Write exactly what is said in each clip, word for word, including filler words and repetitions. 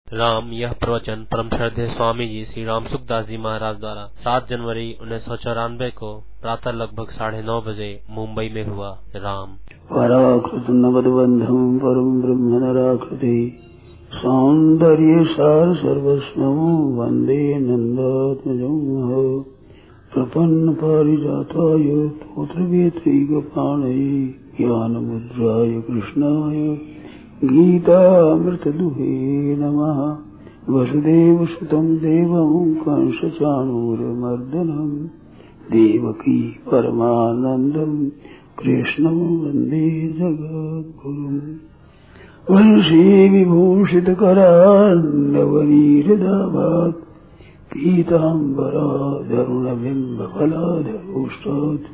राम यह प्रवचन परम श्रद्धेय स्वामी जी श्री राम सुखदास जी महाराज द्वारा सात जनवरी उन्नीस सौ चौरानवे को प्रातः लगभग साढ़े नौ बजे मुंबई में हुआ। राम पराकृत नवदबंधम परम ब्रह्म नराकृति सौंदर्य सार सर्वस्वं वंदे नंदात्मजं प्रपन्न पारिजाताय तोत्रवेत्रैकपाणये ज्ञानमुद्राय कृष्णाय गीतामृतदुहे नमः। वसुदेवसुतं देवं कंसचाणूरमर्दनं देवकी परमानन्दं कृष्णं वन्दे जगद्गुरुम्। वंशी विभूषितकरान्नवनीहृदाभात् पीताम्बराधरुणबिम्बफलाधरोष्टात्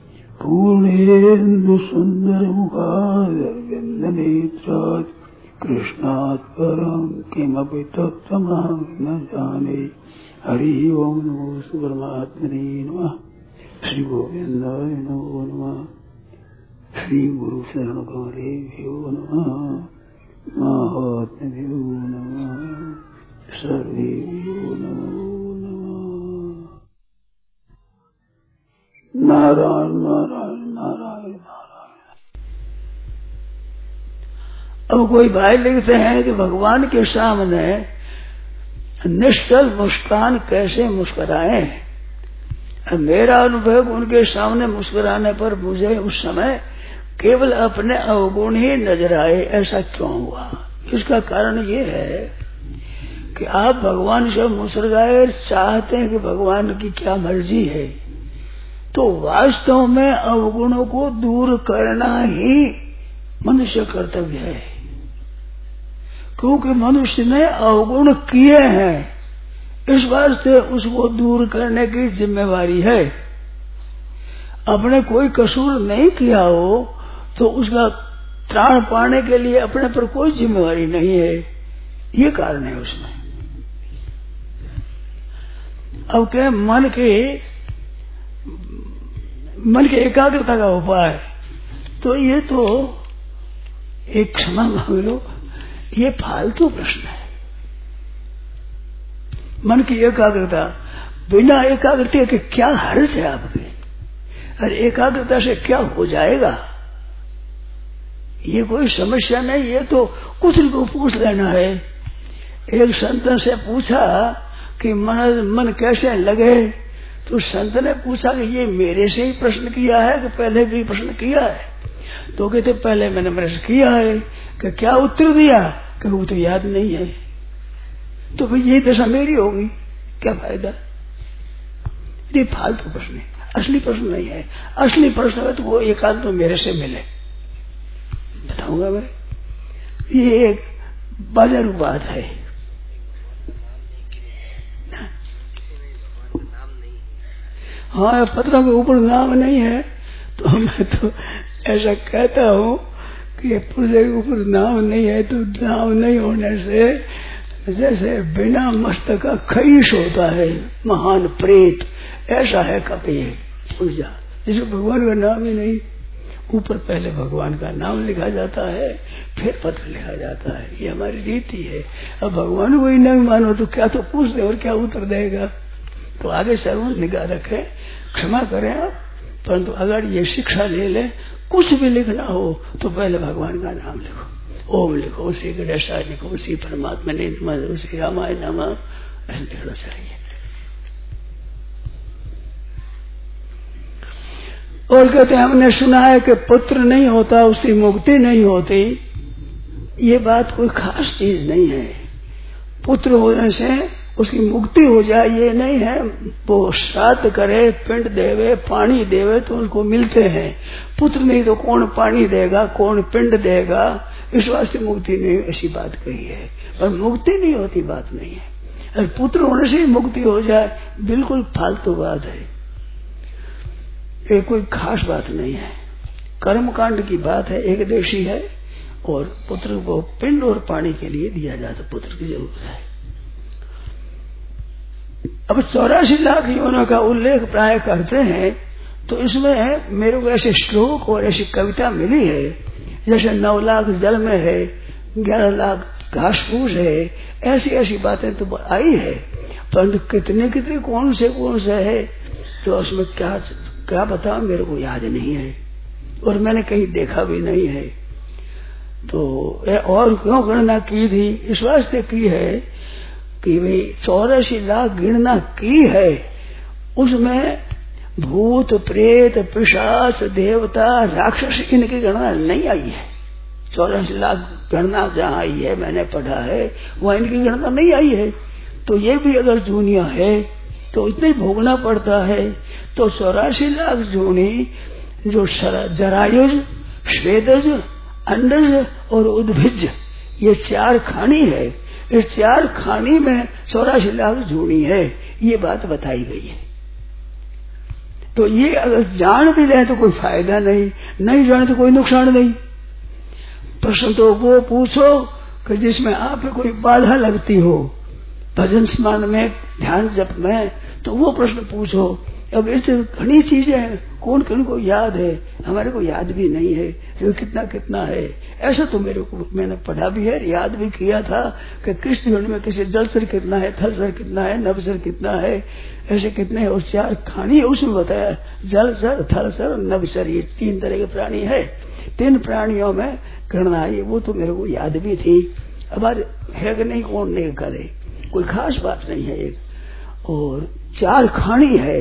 पूर्णेन्दुसुन्दरमुखादरविन्दनेत्रात् कृष्णात् परं किमपि तत्त्वमहं न जाने। हरि ओं नमो परमात्मने नमः। श्री गोविन्दाय नमो नमः। श्री गुरु शरण गौरेभ्यो नमः। महात्म्यो नमः। सर्वेभ्यो नमो नमः। नारायण नारायण नारायण नारायण। अब कोई भाई लिखते हैं कि भगवान के सामने निश्चल मुस्कान कैसे मुस्कुराए। मेरा अनुभव उनके सामने मुस्कुराने पर मुझे उस समय केवल अपने अवगुण ही नजर आए। ऐसा क्यों हुआ? इसका कारण ये है कि आप भगवान से मुस्कुराए, चाहते हैं कि भगवान की क्या मर्जी है, तो वास्तव में अवगुणों को दूर करना ही मनुष्य कर्तव्य है। क्योंकि मनुष्य ने अवगुण किए हैं, इस वास्ते उसको दूर करने की जिम्मेवारी है। अपने कोई कसूर नहीं किया हो तो उसका त्राण पाने के लिए अपने पर कोई जिम्मेवारी नहीं है, ये कारण है उसमें। अब क्या मन के मन की एकाग्रता का उपाय, तो ये तो एक क्षमा मांग लो, ये फालतू प्रश्न है। मन की एकाग्रता, बिना एकाग्रता के क्या हर्ज है आपके? अरे एकाग्रता से क्या हो जाएगा? ये कोई समस्या नहीं, ये तो कुछ को पूछ लेना है। एक संत से पूछा कि मन मन कैसे लगे, तो संत ने पूछा कि ये मेरे से ही प्रश्न किया है कि पहले भी प्रश्न किया है? तो कहते पहले मैंने प्रश्न किया है। कि क्या उत्तर दिया? कि वो तो याद नहीं है। तो भाई यही दशा मेरी होगी, क्या फायदा? ये फालतू प्रश्न है, असली प्रश्न नहीं है। असली प्रश्न है तो वो एकांत तो मेरे से मिले, बताऊंगा मैं। ये एक बाजारू बात है। हाँ, पत्रों के ऊपर नाम नहीं है तो मैं तो ऐसा कहता हूँ कि पुर्जे के ऊपर नाम नहीं है तो नाम नहीं होने से जैसे बिना मस्तक का खईश होता है महान प्रेत, ऐसा है कभी पुर्जा जिसमें भगवान का नाम ही नहीं। ऊपर पहले भगवान का नाम लिखा जाता है, फिर पत्र लिखा जाता है। ये हमारी रीति है। अब भगवान को ही नहीं मानो तो क्या तो पूछ दे और क्या उत्तर देगा? तो आगे सर्व निगाह रखें, क्षमा करें आप, परंतु अगर ये शिक्षा ले ले, कुछ भी लिखना हो तो पहले भगवान का नाम लिखो, ओम लिखो, उसी गणेशाय लिखो, उसी परमात्मा ने नमः, उसी रामाय नमः, ऐसे लिखना चाहिए। और कहते हैं हमने सुना है कि पुत्र नहीं होता उसकी मुक्ति नहीं होती। ये बात कोई खास चीज नहीं है। पुत्र होने से उसकी मुक्ति हो जाए ये नहीं है। वो श्राद्ध करे, पिंड देवे, पानी देवे तो उनको मिलते हैं। पुत्र नहीं तो कौन पानी देगा, कौन पिंड देगा? इस वास्ते मुक्ति नहीं, ऐसी बात कही है। पर मुक्ति नहीं होती बात नहीं है। अगर पुत्र होने से ही मुक्ति हो जाए, बिल्कुल फालतू बात है। ये कोई खास बात नहीं है। कर्मकांड की बात है, एक देशी है, और पुत्र को पिंड और पानी के लिए दिया जाता, पुत्र की जरूरत है। अब चौरासी लाख योनों का उल्लेख प्राय करते हैं, तो इसमें मेरे को ऐसे श्लोक और ऐसी कविता मिली है जैसे नौ लाख जल में है, ग्यारह लाख घास फूस है, ऐसी ऐसी बातें तो आई है, परंतु कितने कितने कौन से कौन से है तो उसमें क्या क्या बताऊं, मेरे को याद नहीं है और मैंने कहीं देखा भी नहीं है। तो और क्यों गणना की थी, इस वास्ते की है कि भाई चौरासी लाख गणना की है, उसमें भूत प्रेत पिशाच देवता राक्षस इनकी गणना नहीं आई है। चौरासी लाख गणना जहाँ आई है मैंने पढ़ा है, वहाँ इनकी गणना नहीं आई है। तो ये भी अगर जूनिया है तो इतने भोगना पड़ता है। तो चौरासी लाख जूनी जो जरायुज, श्वेदज, अंडज और उद्भिज, ये चार खानी है, इस चार खानी में चौरासी लाख जूनी है, ये बात बताई गई है। तो ये अगर जान भी ले तो कोई फायदा नहीं, नहीं जाने तो कोई नुकसान नहीं। प्रश्न तो वो पूछो कि जिसमें आप कोई बाधा लगती हो, भजन स्मरण में, ध्यान जप में, तो वो प्रश्न पूछो। अब ऐसे घनी चीजें कौन कौन को याद है, हमारे को याद भी नहीं है जो कितना कितना है। ऐसा तो मेरे को मैंने पढ़ा भी है, याद भी किया था कि कृष्ण में किसी जल सर कितना है, थल सर कितना है, नभ सर कितना है, ऐसे कितने है। और चार खानी है उसमें बताया, जल सर, थल सर, नभ सर, ये तीन तरह के प्राणी है। तीन प्राणियों में गणना आई, वो तो मेरे को याद भी थी। अब है कि नहीं, कौन नहीं करे, कोई खास बात नहीं है। एक और चार खानी है,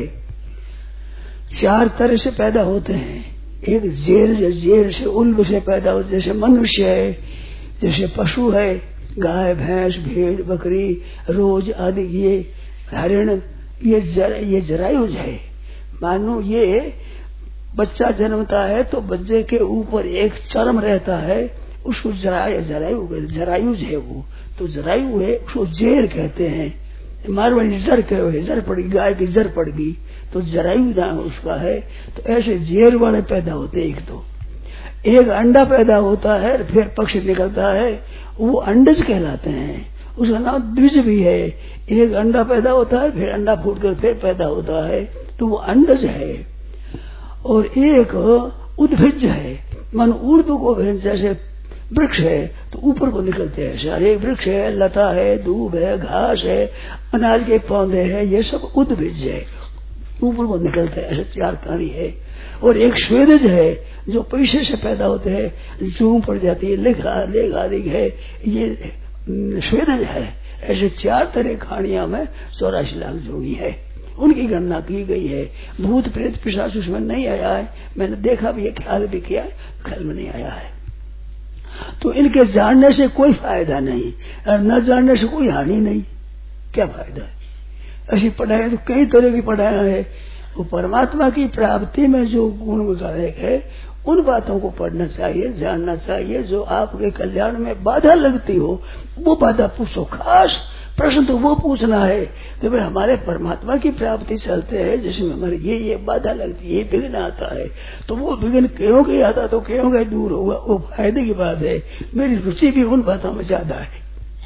चार तरह से पैदा होते हैं। एक जेर, जेर से उल्ब से पैदा होते, जैसे मनुष्य है, जैसे पशु है, गाय भैंस भेड़ बकरी रोज आदि, ये हरिण, ये जर, ये जरायुज है। मानो ये बच्चा जन्मता है तो बच्चे के ऊपर एक चर्म रहता है, उसको जरायु जरायु जरायुज है वो, तो जरायु है, उसको जेर कहते हैं। मारवाड़ी जर कहे, जर पड़ गई, गाय की जर पड़ गई तो जरायु नाम उसका है। तो ऐसे जेर वाले पैदा होते हैं। एक तो एक अंडा पैदा होता है, फिर पक्षी निकलता है, वो अंडज कहलाते हैं, उसका नाम द्विज भी है। एक अंडा पैदा होता है, फिर अंडा फूट कर फिर पैदा होता है, तो वो अंडज है। और एक उद्भिज है, मन उर्दू को जैसे वृक्ष है तो ऊपर को निकलते हैं सारे, वृक्ष है, लता है, दूब है, घास है, अनाज के पौधे हैं, ये सब उद्भिज है, ऊपर को निकलते हैं। ऐसे चार प्राणी है। और एक स्वेदज है जो पैसे से पैदा होते हैं, जूम पड़ जाती है, लेखा लेख आदि है, ये स्वेदज है। ऐसे चार तरह खानिया में चौरासी लाख जोड़ी है, उनकी गणना की गई है। भूत प्रेत पिशाच उसमें नहीं आया है, मैंने देखा भी है, ख्याल भी किया, ख्याल में नहीं आया है। तो इनके जानने से कोई फायदा नहीं और न जानने से कोई हानि नहीं। क्या फायदा है? ऐसी पढ़ाई तो कई तरह की पढ़ाई है। वो परमात्मा की प्राप्ति में जो गुण विधायक है, उन बातों को पढ़ना चाहिए, जानना चाहिए। जो आपके कल्याण में बाधा लगती हो वो बाधा पूछो। खास प्रश्न तो वो पूछना है कि भाई हमारे परमात्मा की प्राप्ति चलते हैं, जिसमें हमारे ये ये बाधा लगती है, ये विघ्न आता है, तो वो विघ्न क्यों के आता तो क्यों के दूर होगा, वो फायदे की बात है। मेरी रुचि भी उन बातों में ज्यादा है।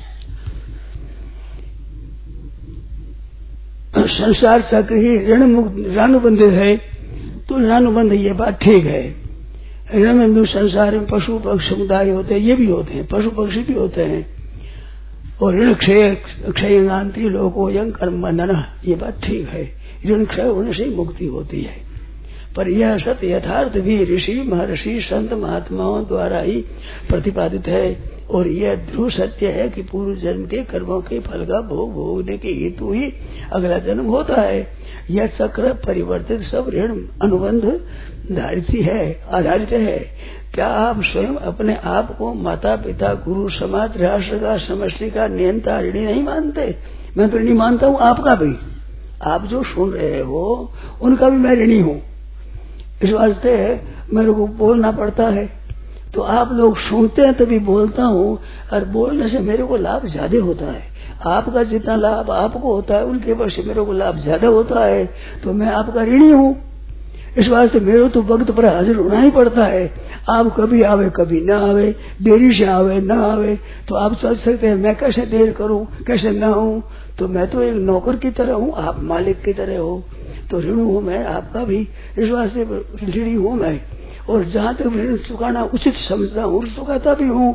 संसार चक्र ही ऋण मुक्त ऋणानुबंधित है, तो ऋणानुबंध ये बात ठीक है। ऋण संसार में पशु पक्षी समुदाय होते हैं, ये भी होते हैं, पशु पक्षी भी होते हैं। और ऋण क्षय क्षय गांति लोको यंग कर्म बंधन, ये बात ठीक है। ऋण क्षय होने से मुक्ति होती है। पर यह सत्य यथार्थ भी ऋषि महर्षि संत महात्माओं द्वारा ही प्रतिपादित है। और यह ध्रुव सत्य है कि पूर्व जन्म के कर्मों के फल का भोग भोगने के हेतु ही अगला जन्म होता है। यह चक्र परिवर्तित सब ऋण अनुबंध धारित है आधारित है। क्या आप स्वयं अपने आप को माता पिता गुरु समाज राष्ट्र का समष्टि का नियंता ऋणी नहीं मानते? मैं तो ऋणी मानता हूँ आपका भी। आप जो सुन रहे हो उनका भी मैं ऋणी हूँ। इस वास्ते मेरे को बोलना पड़ता है। तो आप लोग सुनते हैं तभी बोलता हूँ, और बोलने से मेरे को लाभ ज्यादा होता है। आपका जितना लाभ आपको होता है उनके वजह से मेरे को लाभ ज्यादा होता है, तो मैं आपका ऋणी हूँ। इस वास्ते मेरे तो वक्त पर हाजिर होना ही पड़ता है। आप कभी आवे कभी ना आवे, देरी से आवे ना आवे, तो आप चल सकते हैं। मैं कैसे देर करूं, कैसे ना हूं? तो मैं तो एक नौकर की तरह हूं, आप मालिक की तरह हो। तो ऋण हूं मैं आपका भी, इस वास्ते ऋणी हूं मैं। और जहाँ तक ऋण चुकाना उचित समझता हूँ चुकाता भी हूँ,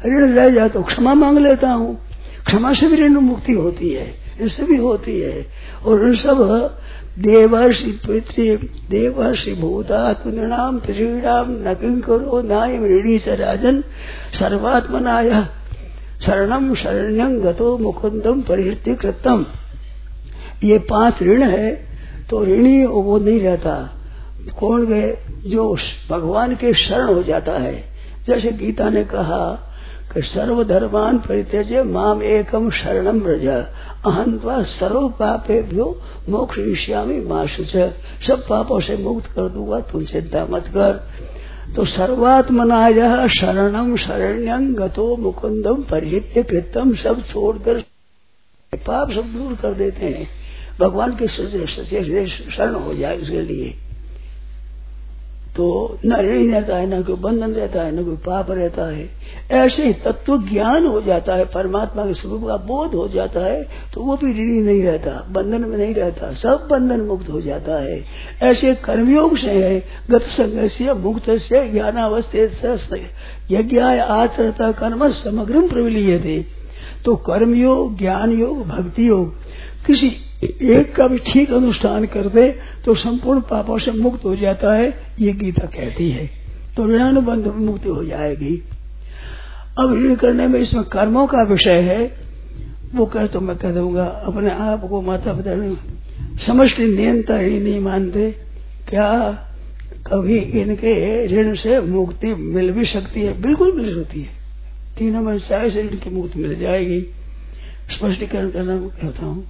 ऋण रह जाए तो क्षमा मांग लेता हूँ, क्षमा से भी ऋण मुक्ति होती है, इससे भी होती है। और इन सब देवर्षि पितृ देवर्षि भूतात्मनाम त्रिणाम न किंकरो नायम ऋणी च राजन सर्वात्मनाय शरणम शरण्यं गतो मुकुंदम परिहृत्य कृतम। ये पांच ऋण है तो ऋणी वो नहीं रहता। कौन गए? जो भगवान के शरण हो जाता है। जैसे गीता ने कहा कि सर्वधर्मान परित्यज्य माम एकम शरणम व्रज अहं त्वा सर्व पापेभ्यो मोक्षयिष्यामि मा शुचः। सब पापों से मुक्त कर दूंगा, तुम चिंता मत कर। तो सर्वात्मनाय शरणम शरण्यं गतो मुकुंदम परिहृत्य कृतम, सब छोड़कर पाप सब दूर कर देते हैं, भगवान के शरण हो जाए इसके लिए। तो न ऋण रहता है, न कोई बंधन रहता है, न कोई पाप रहता है। ऐसे ही तत्व ज्ञान हो जाता है, परमात्मा के स्वरूप का बोध हो जाता है, तो वो भी ऋणी नहीं रहता, बंधन में नहीं रहता, सब बंधन मुक्त हो जाता है। ऐसे कर्मयोग से है गत संग से मुक्त से ज्ञानावस्थे यज्ञाय आचरता कर्म समग्रम प्रविलीयते। तो कर्मयोग, ज्ञान योग, भक्ति योग किसी एक का भी ठीक अनुष्ठान कर दे तो संपूर्ण पापों से मुक्त हो जाता है, ये गीता कहती है। तो ऋणानुबंध मुक्ति हो जाएगी। अब ऋण करने में इसमें कर्मों का विषय है, वो कह तो मैं कह दूंगा अपने आप को माता पिता समष्टि नियंता ही नहीं मानते। क्या कभी इनके ऋण से मुक्ति मिल भी सकती है? बिल्कुल मिल सकती है। तीनों में चाहे से ऋण की मुक्ति मिल जाएगी। स्पष्टीकरण करना कहता हूँ,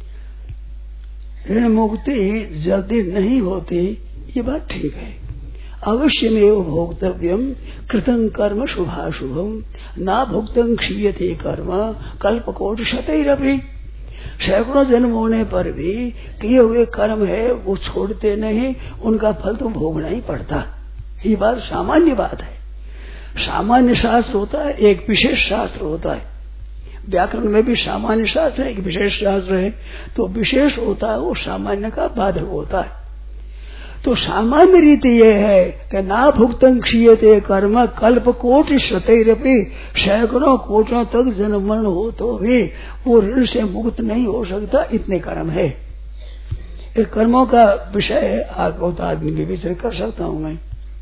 ऋण मुक्ति जल्दी नहीं होती, ये बात ठीक है। अवश्य में भोक्तव्यम कृतं कर्म शुभाशुभम ना भुक्तं क्षीयते कर्म कल्पकोटि शतैरपि। सैकड़ों जन्म होने पर भी किए हुए कर्म है वो छोड़ते नहीं, उनका फल तो भोगना ही पड़ता। ये बात सामान्य बात है। सामान्य शास्त्र होता है, एक विशेष शास्त्र होता है। व्याकरण में भी सामान्य शास्त्र है, एक विशेष शास्त्र है। तो विशेष होता है वो सामान्य का बाधक होता है। तो सामान्य रीति ये है कि ना भुक्तं क्षीयते कर्म कल्प कोटि शतैरपि। सैकड़ों कोटियों तक जन्म मरण हो तो भी वो ऋण से मुक्त नहीं हो सकता, इतने कर्म है। इस कर्मों का विषय आगे आदमी भी विचार कर सकता हूं मैं।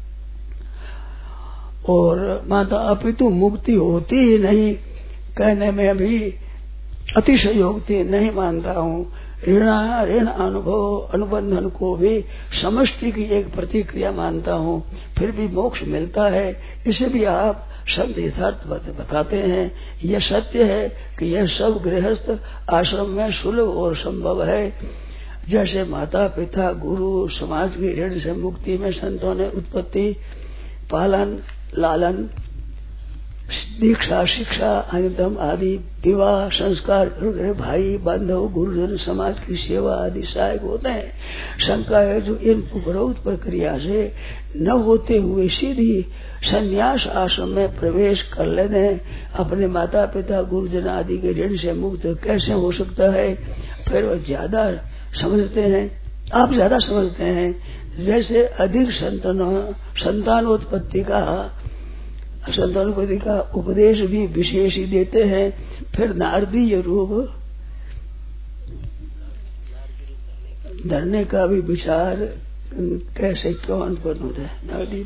और माता अपितु मुक्ति होती ही नहीं कहने में अभी अतिशयोक्ति नहीं मानता हूँ। ऋण ऋण अनुभव अनुबंधन को भी समष्टि की एक प्रतिक्रिया मानता हूँ, फिर भी मोक्ष मिलता है। इसे भी आप शब्द यथार्थ बताते हैं। यह सत्य है कि यह सब गृहस्थ आश्रम में सुलभ और संभव है। जैसे माता पिता गुरु समाज की ऋण से मुक्ति में संतों ने उत्पत्ति पालन लालन दीक्षा शिक्षा अनुदम आदि विवाह संस्कार भाई बांधव गुरुजन समाज की सेवा आदि सहायक होते हैं। शंका है जो इन उपरोक्त प्रक्रिया से न होते हुए सीधी संन्यास आश्रम में प्रवेश कर लेते अपने माता पिता गुरुजन आदि के ऋण से मुक्त कैसे हो सकता है? फिर वो ज्यादा समझते हैं, आप ज्यादा समझते हैं। जैसे अधिक संतान संतानोत्पत्ति का संतानोत्पत्ति का उपदेश भी विशेष ही देते हैं। फिर नारदीय रूप धरने का भी विचार कैसे क्यों उत्पन्न होता है? नारदी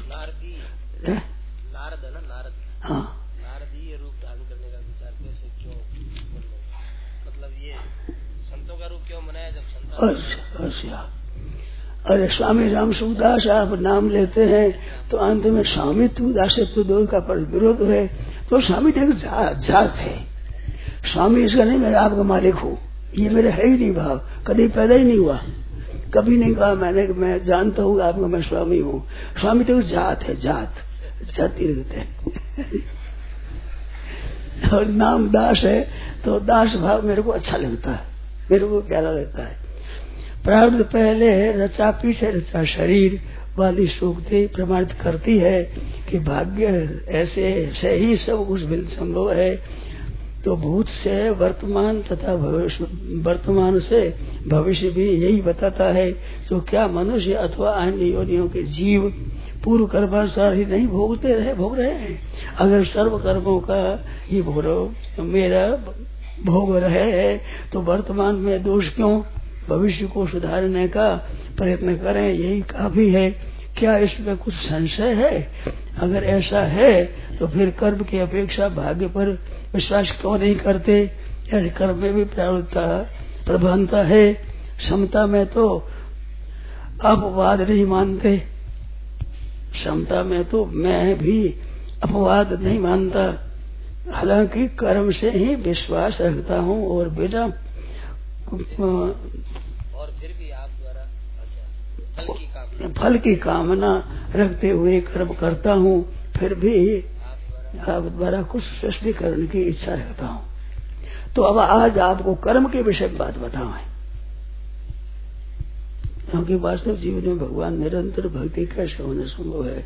नारद ना नारद हाँ नारदीय रूप धारण करने का विचार कैसे क्यों उत्पन्न होगा? मतलब ये संतों का रूप क्यों बनाया जब संतान? अच्छा अच्छा। अरे स्वामी राम सुखदास आप नाम लेते हैं तो अंत में स्वामित्व दासत्व दो का पर विरोध है। तो स्वामी एक जा, जात है। स्वामी इसका नहीं मैं आपका मालिक हूँ, ये मेरा है ही नहीं भाव, कभी पैदा ही नहीं हुआ। कभी नहीं कहा मैंने मैं जानता हूँ आपका मैं स्वामी हूँ। स्वामी तो जात है, जात जाति रहते हैं। और नाम दास है तो दास भाव मेरे को अच्छा लगता है, मेरे को प्यारा लगता है। प्रारब्ध पहले रचा पीछे रचा शरीर वाली सूक्ति प्रमाणित करती है कि भाग्य ऐसे से ही सब कुछ संभव है। तो भूत से वर्तमान तथा भविष्य वर्तमान से भविष्य भी यही बताता है। तो क्या मनुष्य अथवा अन्य योनियों के जीव पूर्व कर्मानुसार ही नहीं भोगते रहे भोग रहे हैं। अगर सर्व कर्मों का ही भोग मेरा भोग रहे तो वर्तमान में दोष क्यों, भविष्य को सुधारने का प्रयत्न करें, यही काफी है। क्या इसमें कुछ संशय है? अगर ऐसा है तो फिर कर्म की अपेक्षा भाग्य पर विश्वास क्यों नहीं करते? ऐसे कर्म में भी प्रवृत्ता प्रधानता है। समता में तो अपवाद नहीं मानते, समता में तो मैं भी अपवाद नहीं मानता। हालांकि कर्म से ही विश्वास रखता हूँ और बिना और फिर भी आप द्वारा अच्छा फल की कामना फल की कामना रखते हुए कर्म करता हूँ, फिर भी आप द्वारा कुछ स्पष्टीकरण की इच्छा रखता हूँ। तो अब आज आपको कर्म के विषय में बात बताएं, क्योंकि वास्तव जीवन में भगवान निरंतर भक्ति कैसे होना संभव है,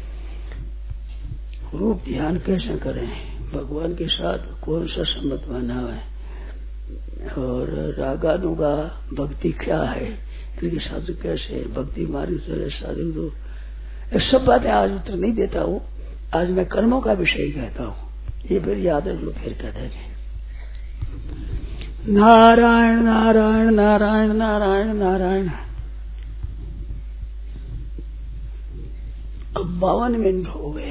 रूप ध्यान कैसे करें, भगवान के साथ कौन सा संबंध बना है और रागानुगा भक्ति क्या है, इनके साथ कैसे है, भक्ति मार्ग से साधु तो ये सब बातें आज उत्तर नहीं देता हूँ। आज मैं कर्मों का विषय कहता हूँ, ये फिर याद रख लो, फिर कह देंगे। नारायण नारायण नारायण नारायण नारायण। अब बावन मिनट हो गए,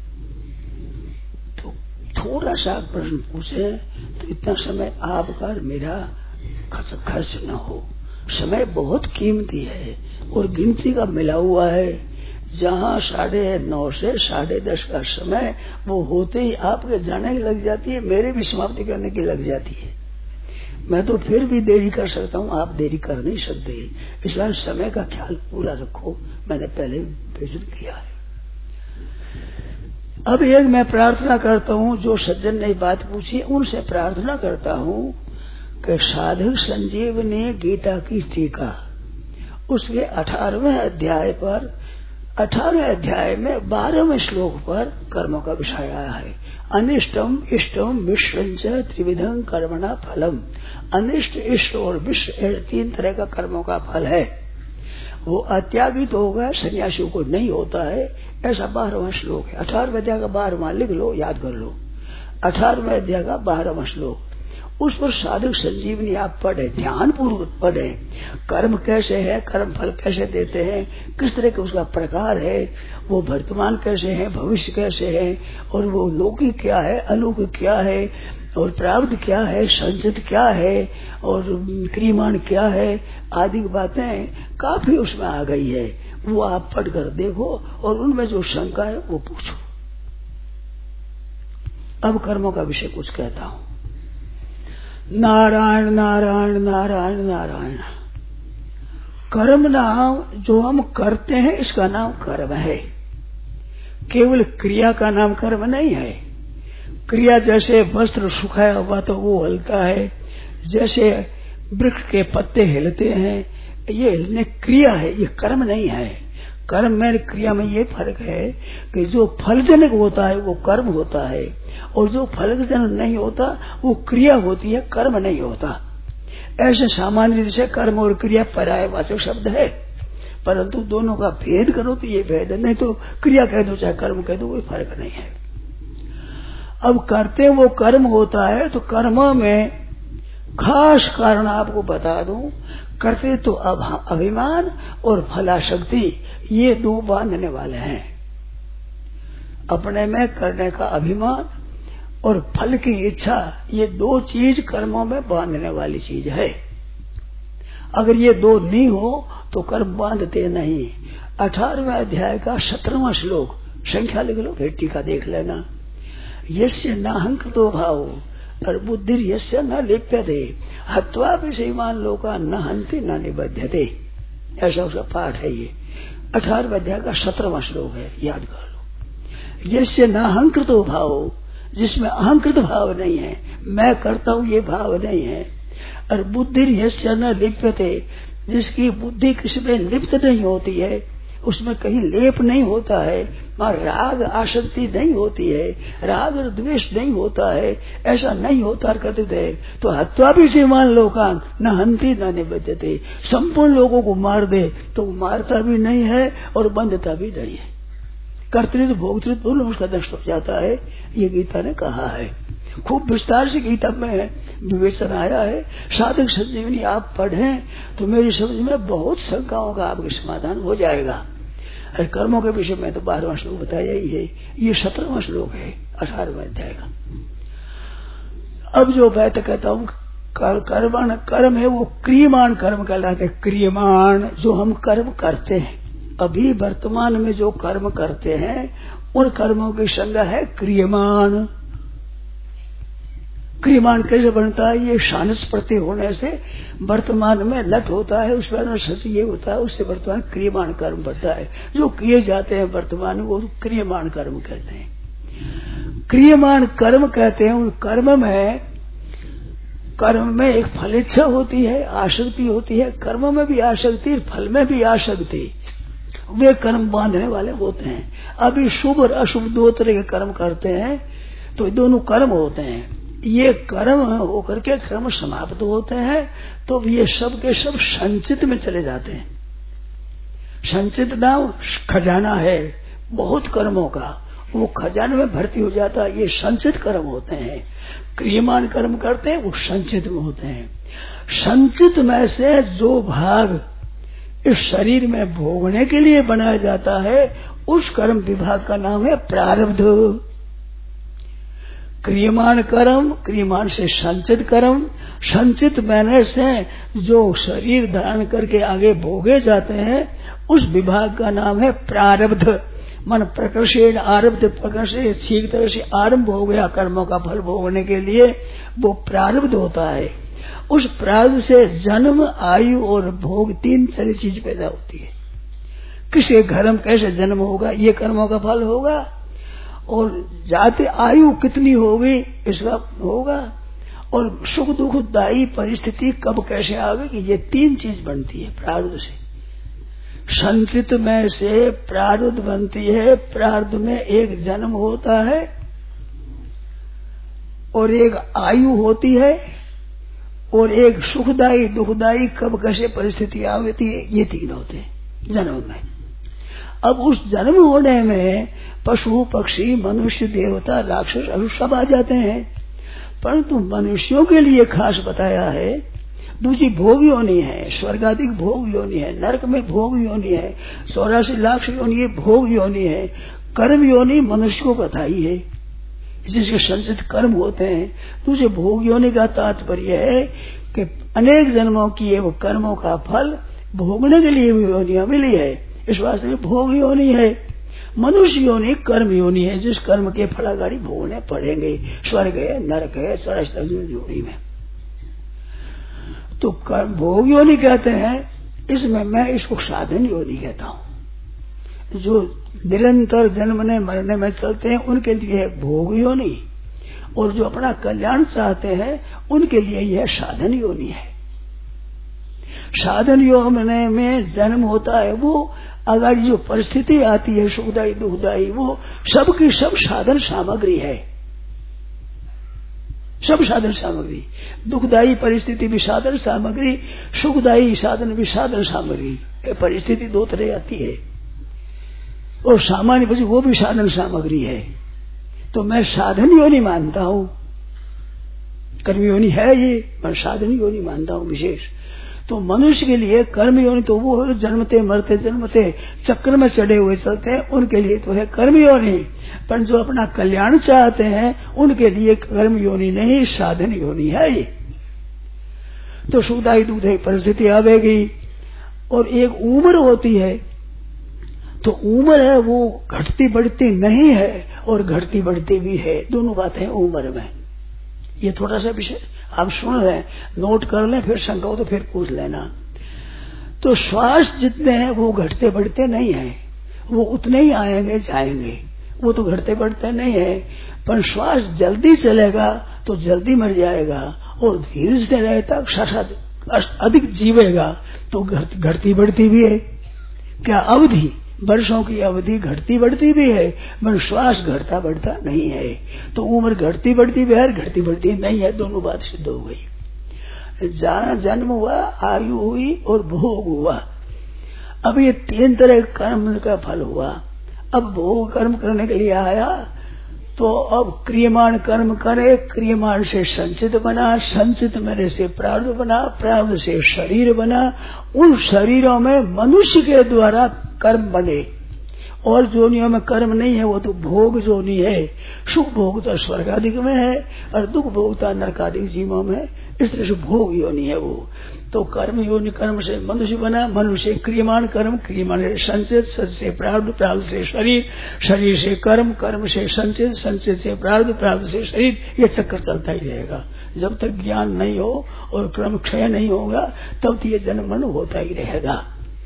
तो थोड़ा सा प्रश्न पूछे तो इतना समय आपका और मेरा खर्च खर्च न हो। समय बहुत कीमती है और गिनती का मिला हुआ है। जहाँ साढ़े नौ से साढ़े दस का समय वो होते ही आपके जाने की लग जाती है, मेरे भी समाप्ति करने की लग जाती है। मैं तो फिर भी देरी कर सकता हूँ, आप देरी कर नहीं सकते, इसलिए समय का ख्याल पूरा रखो, मैंने पहले विजन किया है। अब एक मैं प्रार्थना करता हूँ, जो सज्जन ने बात पूछी उनसे प्रार्थना करता हूँ कि साधक संजीवनी गीता की टीका उसके अठारहवें अध्याय पर अठारहवें अध्याय में बारहवें श्लोक पर कर्मों का विषय आया है। अनिष्टम इष्टम विश्वंच त्रिविधं कर्मणा फलम। अनिष्ट, इष्ट और विश्व तीन तरह का कर्मों का फल है। वो अत्यागी तो होगा, सन्यासियों को नहीं होता है, ऐसा बारहवां श्लोक है। अठारहवें अध्याय का बारहवां लिख लो, याद कर लो, अठारहवें अध्याय का बारहवां श्लोक। उस पर साधक संजीवनी आप पढ़े, ध्यान पूर्वक पढ़े। कर्म कैसे है, कर्म फल कैसे देते हैं, किस तरह का उसका प्रकार है, वो वर्तमान कैसे है, भविष्य कैसे है, और वो लौकिक क्या है, अलौकिक क्या है, और प्रारब्ध क्या है, संचित क्या है, और क्रियमाण क्या है, आदि बातें काफी उसमें आ गई है। वो आप पढ़ कर देखो और उनमें जो शंका है वो पूछो। अब कर्मों का विषय कुछ कहता हूँ। नारायण नारायण नारायण नारायण। कर्म नाम जो हम करते हैं इसका नाम कर्म है, केवल क्रिया का नाम कर्म नहीं है। क्रिया जैसे वस्त्र सुखाया हुआ तो वो हिलता है, जैसे वृक्ष के पत्ते हिलते हैं, ये हिलने क्रिया है, ये कर्म नहीं है। कर्म में क्रिया में ये फर्क है कि जो फलजनक होता है वो कर्म होता है, और जो फलजनक नहीं होता वो क्रिया होती है, कर्म नहीं होता। ऐसे सामान्य रूप से कर्म और क्रिया पर्यायवाचक शब्द है, परंतु दोनों का भेद करो तो ये भेद है, नहीं तो क्रिया कह दो चाहे कर्म कह दो, कोई फर्क नहीं है। अब करते वो कर्म होता है, तो कर्म में खास कारण आपको बता दूं, करते तो अब अभिमान और फलाशक्ति ये दो बांधने वाले हैं। अपने में करने का अभिमान और फल की इच्छा, ये दो चीज कर्मों में बांधने वाली चीज है। अगर ये दो नहीं हो तो कर्म बांधते नहीं। अठारहवें अध्याय का सत्रहवां श्लोक, संख्या लिख लो, फिर टीका देख लेना। यस्य नाहंकृतो भाव और बुद्धि यस्य न लिप्यते हत्वा विषयमान लोका न हंति न निबध्यते। ऐसा उसका पाठ है। ये अठारहवें अध्याय का सत्रहवां श्लोक है, याद कर लो। यस्य नाहंकृतो भाव, जिसमें अहंकृत भाव नहीं है, मैं करता हूँ ये भाव नहीं है। और बुद्धि यस्य न लिप्यते, जिसकी बुद्धि किसी में लिप्त नहीं होती है, उसमें कहीं लेप नहीं होता है, वहाँ राग आसक्ति नहीं होती है, राग और द्वेष नहीं होता है, ऐसा नहीं होता कथित है, तो हत्वा भी सीमान लोकान न हंती न निबद्धते। संपूर्ण लोगों को मार दे तो मारता भी नहीं है और बंधता भी नहीं है। कर्तृत्व भोक्तृत्व दोनों उसका नष्ट हो जाता है। ये गीता ने कहा है, खूब विस्तार से गीता में विवेचन आया है। साधक संजीवनी आप पढ़ें तो मेरी समझ में बहुत शंकाओं का आपके समाधान हो जाएगा। अरे कर्मों के विषय में तो बारहवां श्लोक बताया ही है, ये सत्रहवां श्लोक है अठारहवें अध्याय का। अब जो मैं तो कहता हूँ कर्मण कर्म है वो क्रियमाण कर्म कहलाते हैं। क्रियमाण जो हम कर्म करते हैं, अभी वर्तमान में जो कर्म करते हैं उन कर्मों की संज्ञा है क्रियमाण। क्रियमाण कैसे बनता है? ये शानस प्रत्यय होने से वर्तमान में लट होता है, उस पर सच ये होता है, उससे वर्तमान क्रियमाण कर्म बढ़ता है। जो किए जाते हैं वर्तमान में वो क्रियमाण कर्म कहते हैं। क्रियमाण कर्म कहते हैं उन कर्म में, कर्म में एक फल इच्छा होती है, आसक्ति होती है। कर्म में भी आसक्ति, फल में भी आसक्ति, वे कर्म बांधने वाले होते हैं। अभी शुभ और अशुभ दो तरह के कर्म करते हैं तो दोनों कर्म होते हैं। ये कर्म होकर के कर्म समाप्त होते हैं तो ये सब के सब संचित में चले जाते हैं। संचित नाम खजाना है बहुत कर्मों का, वो खजाने में भर्ती हो जाता है। ये संचित कर्म होते हैं। क्रियमाण कर्म करते हैं वो संचित में होते हैं। संचित में से जो भाग इस शरीर में भोगने के लिए बनाया जाता है उस कर्म विभाग का नाम है प्रारब्ध। क्रियमाण कर्म, क्रियमाण से संचित कर्म, संचित मैंने से जो शरीर धारण करके आगे भोगे जाते हैं उस विभाग का नाम है प्रारब्ध। मन प्रकर्षेण आरब्ध, प्रकर्षे ठीक तरह से आरंभ हो गया कर्मों का फल भोगने के लिए, वो प्रारब्ध होता है। उस प्रारब्ध से जन्म, आयु और भोग तीन सारी चीज पैदा होती है। किसी घर में कैसे जन्म होगा, ये कर्मों का फल होगा, और जाते आयु कितनी होगी इसका होगा, और सुख दुख दायी परिस्थिति कब कैसे आवेगी, ये तीन चीज बनती है प्रारब्ध से। संचित में से प्रारब्ध बनती है। प्रारब्ध में एक जन्म होता है और एक आयु होती है और एक सुखदायी दुखदायी कब कैसे परिस्थिति आती है, ये तीन होते हैं जन्म में। अब उस जन्म होने में पशु पक्षी मनुष्य देवता राक्षस अभी सब आ जाते हैं, परंतु मनुष्यों के लिए खास बताया है। दूसरी भोग योनि है, स्वर्गाधिक भोग योनि है, नरक में भोग योनि है, चौरासी लाख योनि भोग योनि है। कर्म योनि मनुष्य को बताई है जिसके संचित कर्म होते हैं। दूसरे भोग योनि का तात्पर्य है कि अनेक जन्मों की वो कर्मों का फल भोगने के लिए योनियां मिली है, इस वास्ते भोग योनि है। मनुष्य योनि कर्म योनि है, जिस कर्म के फलागाड़ी भोगने पड़ेंगे। स्वर्ग है, नरक है, चौरासी योनि में तो कर्म भोग योनि कहते हैं। इसमें मैं इसको साधन योनि कहता हूँ। जो निरंतर जन्मने मरने में चलते हैं उनके लिए है भोग योनि, और जो अपना कल्याण चाहते हैं उनके लिए यह साधन योनि है। साधन योनि में जन्म होता है, वो अगर जो परिस्थिति आती है सुखदायी दुखदायी, वो सबकी सब साधन सामग्री है। सब साधन सामग्री, दुखदायी परिस्थिति भी साधन सामग्री, सुखदायी साधन भी साधन सामग्री। परिस्थिति दो तरह आती है और सामान्य बची वो भी साधन सामग्री है। तो मैं साधन योनि मानता हूँ, कर्म योनि है ये, मैं साधन योनि मानता हूँ विशेष। तो मनुष्य के लिए कर्म योनि तो वो है जन्मते मरते जन्मते चक्र में चढ़े हुए चलते हैं, उनके लिए तो है कर्म योनि। पर जो अपना कल्याण चाहते हैं उनके लिए कर्म योनि नहीं, साधन योनि है ये। तो सुखदायी दुखदायी परिस्थिति आवेगी, और एक उम्र होती है। तो उम्र है वो घटती बढ़ती नहीं है और घटती बढ़ती भी है, दोनों बातें उम्र में। ये थोड़ा सा विषय आप सुन रहे हैं, नोट कर लें, फिर शंका हो तो फिर पूछ लेना। तो श्वास जितने हैं वो घटते बढ़ते नहीं है, वो उतने ही आएंगे जाएंगे, वो तो घटते बढ़ते नहीं है। पर श्वास जल्दी चलेगा तो जल्दी मर जाएगा, और धीरे से रहता अधिक जीवेगा तो घटती बढ़ती भी है। क्या अवधि, वर्षों की अवधि घटती बढ़ती भी है, पर श्वास घटता बढ़ता नहीं है। तो उम्र घटती बढ़ती भी है, घटती बढ़ती नहीं है, दोनों बात सिद्ध हो गई। जहाँ जन्म हुआ, आयु हुई और भोग हुआ। अब ये तीन तरह कर्म का फल हुआ। अब भोग कर्म करने के लिए आया तो अब क्रियमाण कर्म करे, क्रियमाण से संचित बना, संचित मेरे से प्रारब्ध बना, प्रारब्ध से शरीर बना, उन शरीरों में मनुष्य के द्वारा कर्म बने। और जोनियों में कर्म नहीं है, वो तो भोग जोनी है। सुख भोग तो स्वर्ग आदि में है और दुख भोग तो नरकादिक जीवों में, इस तरह से भोग योनि है वो। तो कर्म योनि, कर्म से मनुष्य बना, मनुष्य से क्रियमाण कर्म, क्रियमाण से संचित, संचित से प्रारब्ध, प्रारब्ध से शरीर, शरीर से कर्म, कर्म से संचित, संचित से प्रारब्ध, प्रारब्ध से शरीर। ये चक्कर चलता ही रहेगा जब तक ज्ञान नहीं हो और क्रम क्षय नहीं होगा, तब तो ये जन्म मरण होता ही रहेगा।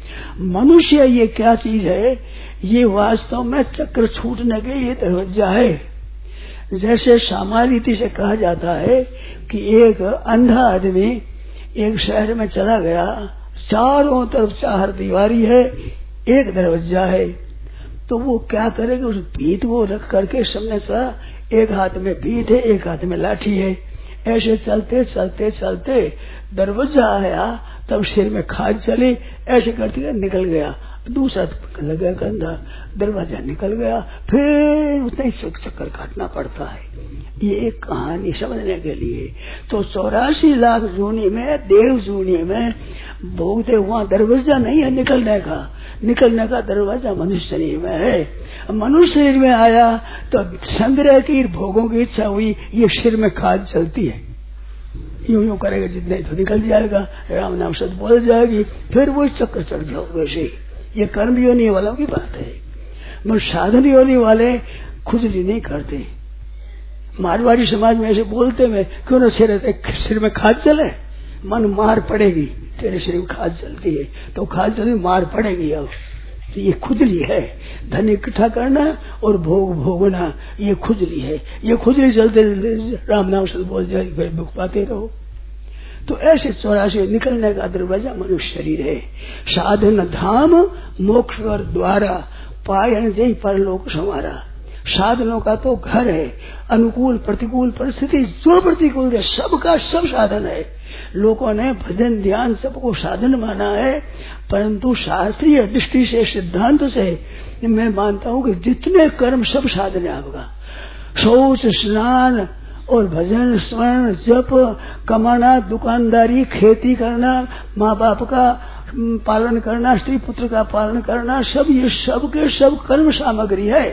मनुष्य ये क्या चीज है, ये वास्तव में चक्र छूटने के ये दरवाजा है। जैसे सामान्य रीति से कहा जाता है कि एक अंधा आदमी एक शहर में चला गया, चारों तरफ चार दीवारी है, एक दरवाजा है, तो वो क्या करेगा, उस भीत को रख करके सामने सा, एक हाथ में भीत है, एक हाथ में लाठी है, ऐसे चलते चलते चलते दरवाजा आया, तब सिर में खाज चली, ऐसे करते निकल गया, दूसरा लग गया कंधा, दरवाजा निकल गया, फिर उतना ही चक्कर काटना पड़ता है। ये एक कहानी समझने के लिए। तो चौरासी लाख जूनी में, देव जूनी में भोगते, वहां दरवाजा नहीं है निकलने का, निकलने का दरवाजा मनुष्य शरीर में है। मनुष्य शरीर में आया तो संग्रह की भोगों की इच्छा हुई, ये सिर में खाद चलती है, यूं यूं करेगा जितने तो निकल जाएगा, राम नाम शब्द बोल जाएगी, फिर वो चक्कर चढ़ जाओ। वैसे ये कर्म योनि वालों की बात है, मगर साधन योनि वाले खुजली नहीं करते। मारवाड़ी समाज में ऐसे बोलते में क्यों न सिर सिर में खाद चले, मन मार पड़ेगी, तेरे शरीर में खाद चलती है तो खाद चलती मार पड़ेगी। अब तो ये खुजली है, धन इकट्ठा करना और भोग भोगना, ये खुजली है। ये खुजली चलते राम नाम शब्द बोल जाए, फिर दुख पाते रहो। तो ऐसे चौरासी निकलने का दरवाजा मनुष्य शरीर है। साधन धाम मोक्ष और द्वारा, पायन जय परलोक समारा। साधनों का तो घर है, अनुकूल प्रतिकूल परिस्थिति जो प्रतिकूल है सबका सब साधन है। लोगों ने भजन ध्यान सबको साधन माना है, परंतु शास्त्रीय दृष्टि से, सिद्धांत से मैं मानता हूँ कि जितने कर्म सब साधन है आपका। शौच, स्नान और भजन, स्मरण, जप, कमाना, दुकानदारी, खेती करना, माँ बाप का पालन करना, स्त्री पुत्र का पालन करना, सब ये सब के सब कर्म सामग्री है,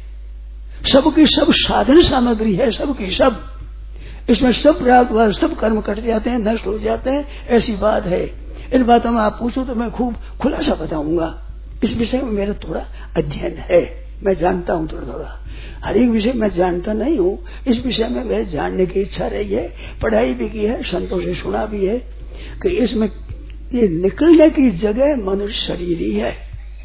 सबकी सब साधन सामग्री है, सबकी सब। इसमें सब प्राप्त सब कर्म कट जाते हैं, नष्ट हो जाते हैं, ऐसी बात है। इन बातों में आप पूछो तो मैं खूब खुलासा बताऊंगा। इस विषय में मेरा थोड़ा अध्ययन है, मैं जानता हूँ थोड़ा थोड़ा। हर एक विषय मैं जानता नहीं हूँ, इस विषय में मेरे जानने की इच्छा रही है, पढ़ाई भी की है, संतों से सुना भी है कि इसमें ये निकलने की जगह मनुष्य शरीर ही है।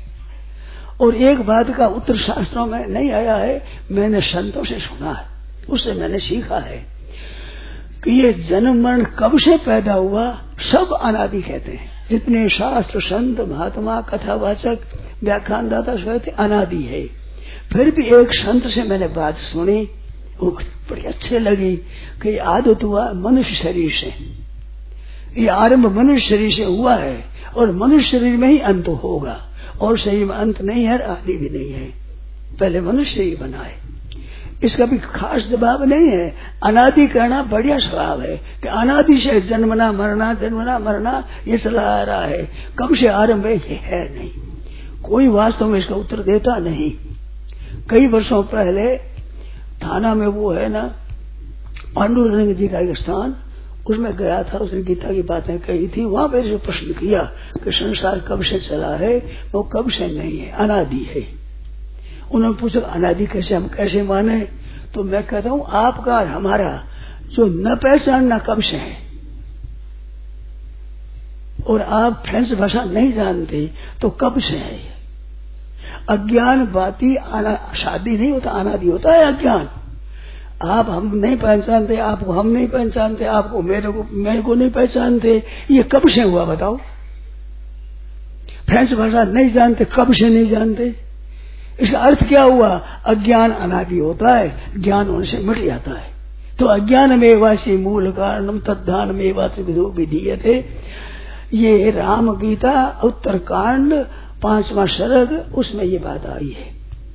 और एक बात का उत्तर शास्त्रों में नहीं आया है, मैंने संतों से सुना है, उससे मैंने सीखा है कि ये जन्म मरण कब से पैदा हुआ, सब अनादि कहते हैं। जितने शास्त्र, संत, महात्मा, कथावाचक, व्याख्यानदाता कहते अनादि है। फिर भी एक संत से मैंने बात सुनी, वो बड़ी अच्छी लगी कि आदत हुआ मनुष्य शरीर से, ये आरंभ मनुष्य शरीर से हुआ है और मनुष्य शरीर में ही अंत होगा, और शरीर में अंत नहीं है, आदि भी नहीं है, पहले मनुष्य ही बना है। इसका भी खास जवाब नहीं है। अनादि कहना बढ़िया स्वभाव है कि अनादि से जन्मना मरना जन्मना मरना ये चला आ रहा है, कब से आरंभ है ये है नहीं, कोई वास्तव में इसका उत्तर देता नहीं। कई वर्षों पहले थाना में वो है ना पांडुरंग जी का एक स्थान, उसमें गया था, उसने गीता की बातें कही थी। वहां पर जो प्रश्न किया कि संसार कब से चला है, वो कब से नहीं है, अनादि है। उन्होंने पूछा अनादि कैसे, हम कैसे माने? तो मैं कहता हूँ आपका और हमारा जो न पहचानना कब से है, और आप फ्रेंच भाषा नहीं जानते तो कब से है। अज्ञान बाती शादी नहीं होता, अनादि होता है अज्ञान। आप हम नहीं पहचानते, आपको हम नहीं पहचानते, आपको मेरे को मेरे को नहीं पहचानते, ये कब से हुआ बताओ? फ्रेंच भाषा नहीं जानते, कब से नहीं जानते? इसका अर्थ क्या हुआ? अज्ञान अनादि होता है, ज्ञान होने से मिट जाता है। तो अज्ञान में वासी मूल कारणम तद्धान में विधो विधीयते, ये राम गीता उत्तर कांड पांचवा सर्ग, उसमें ये बात आई है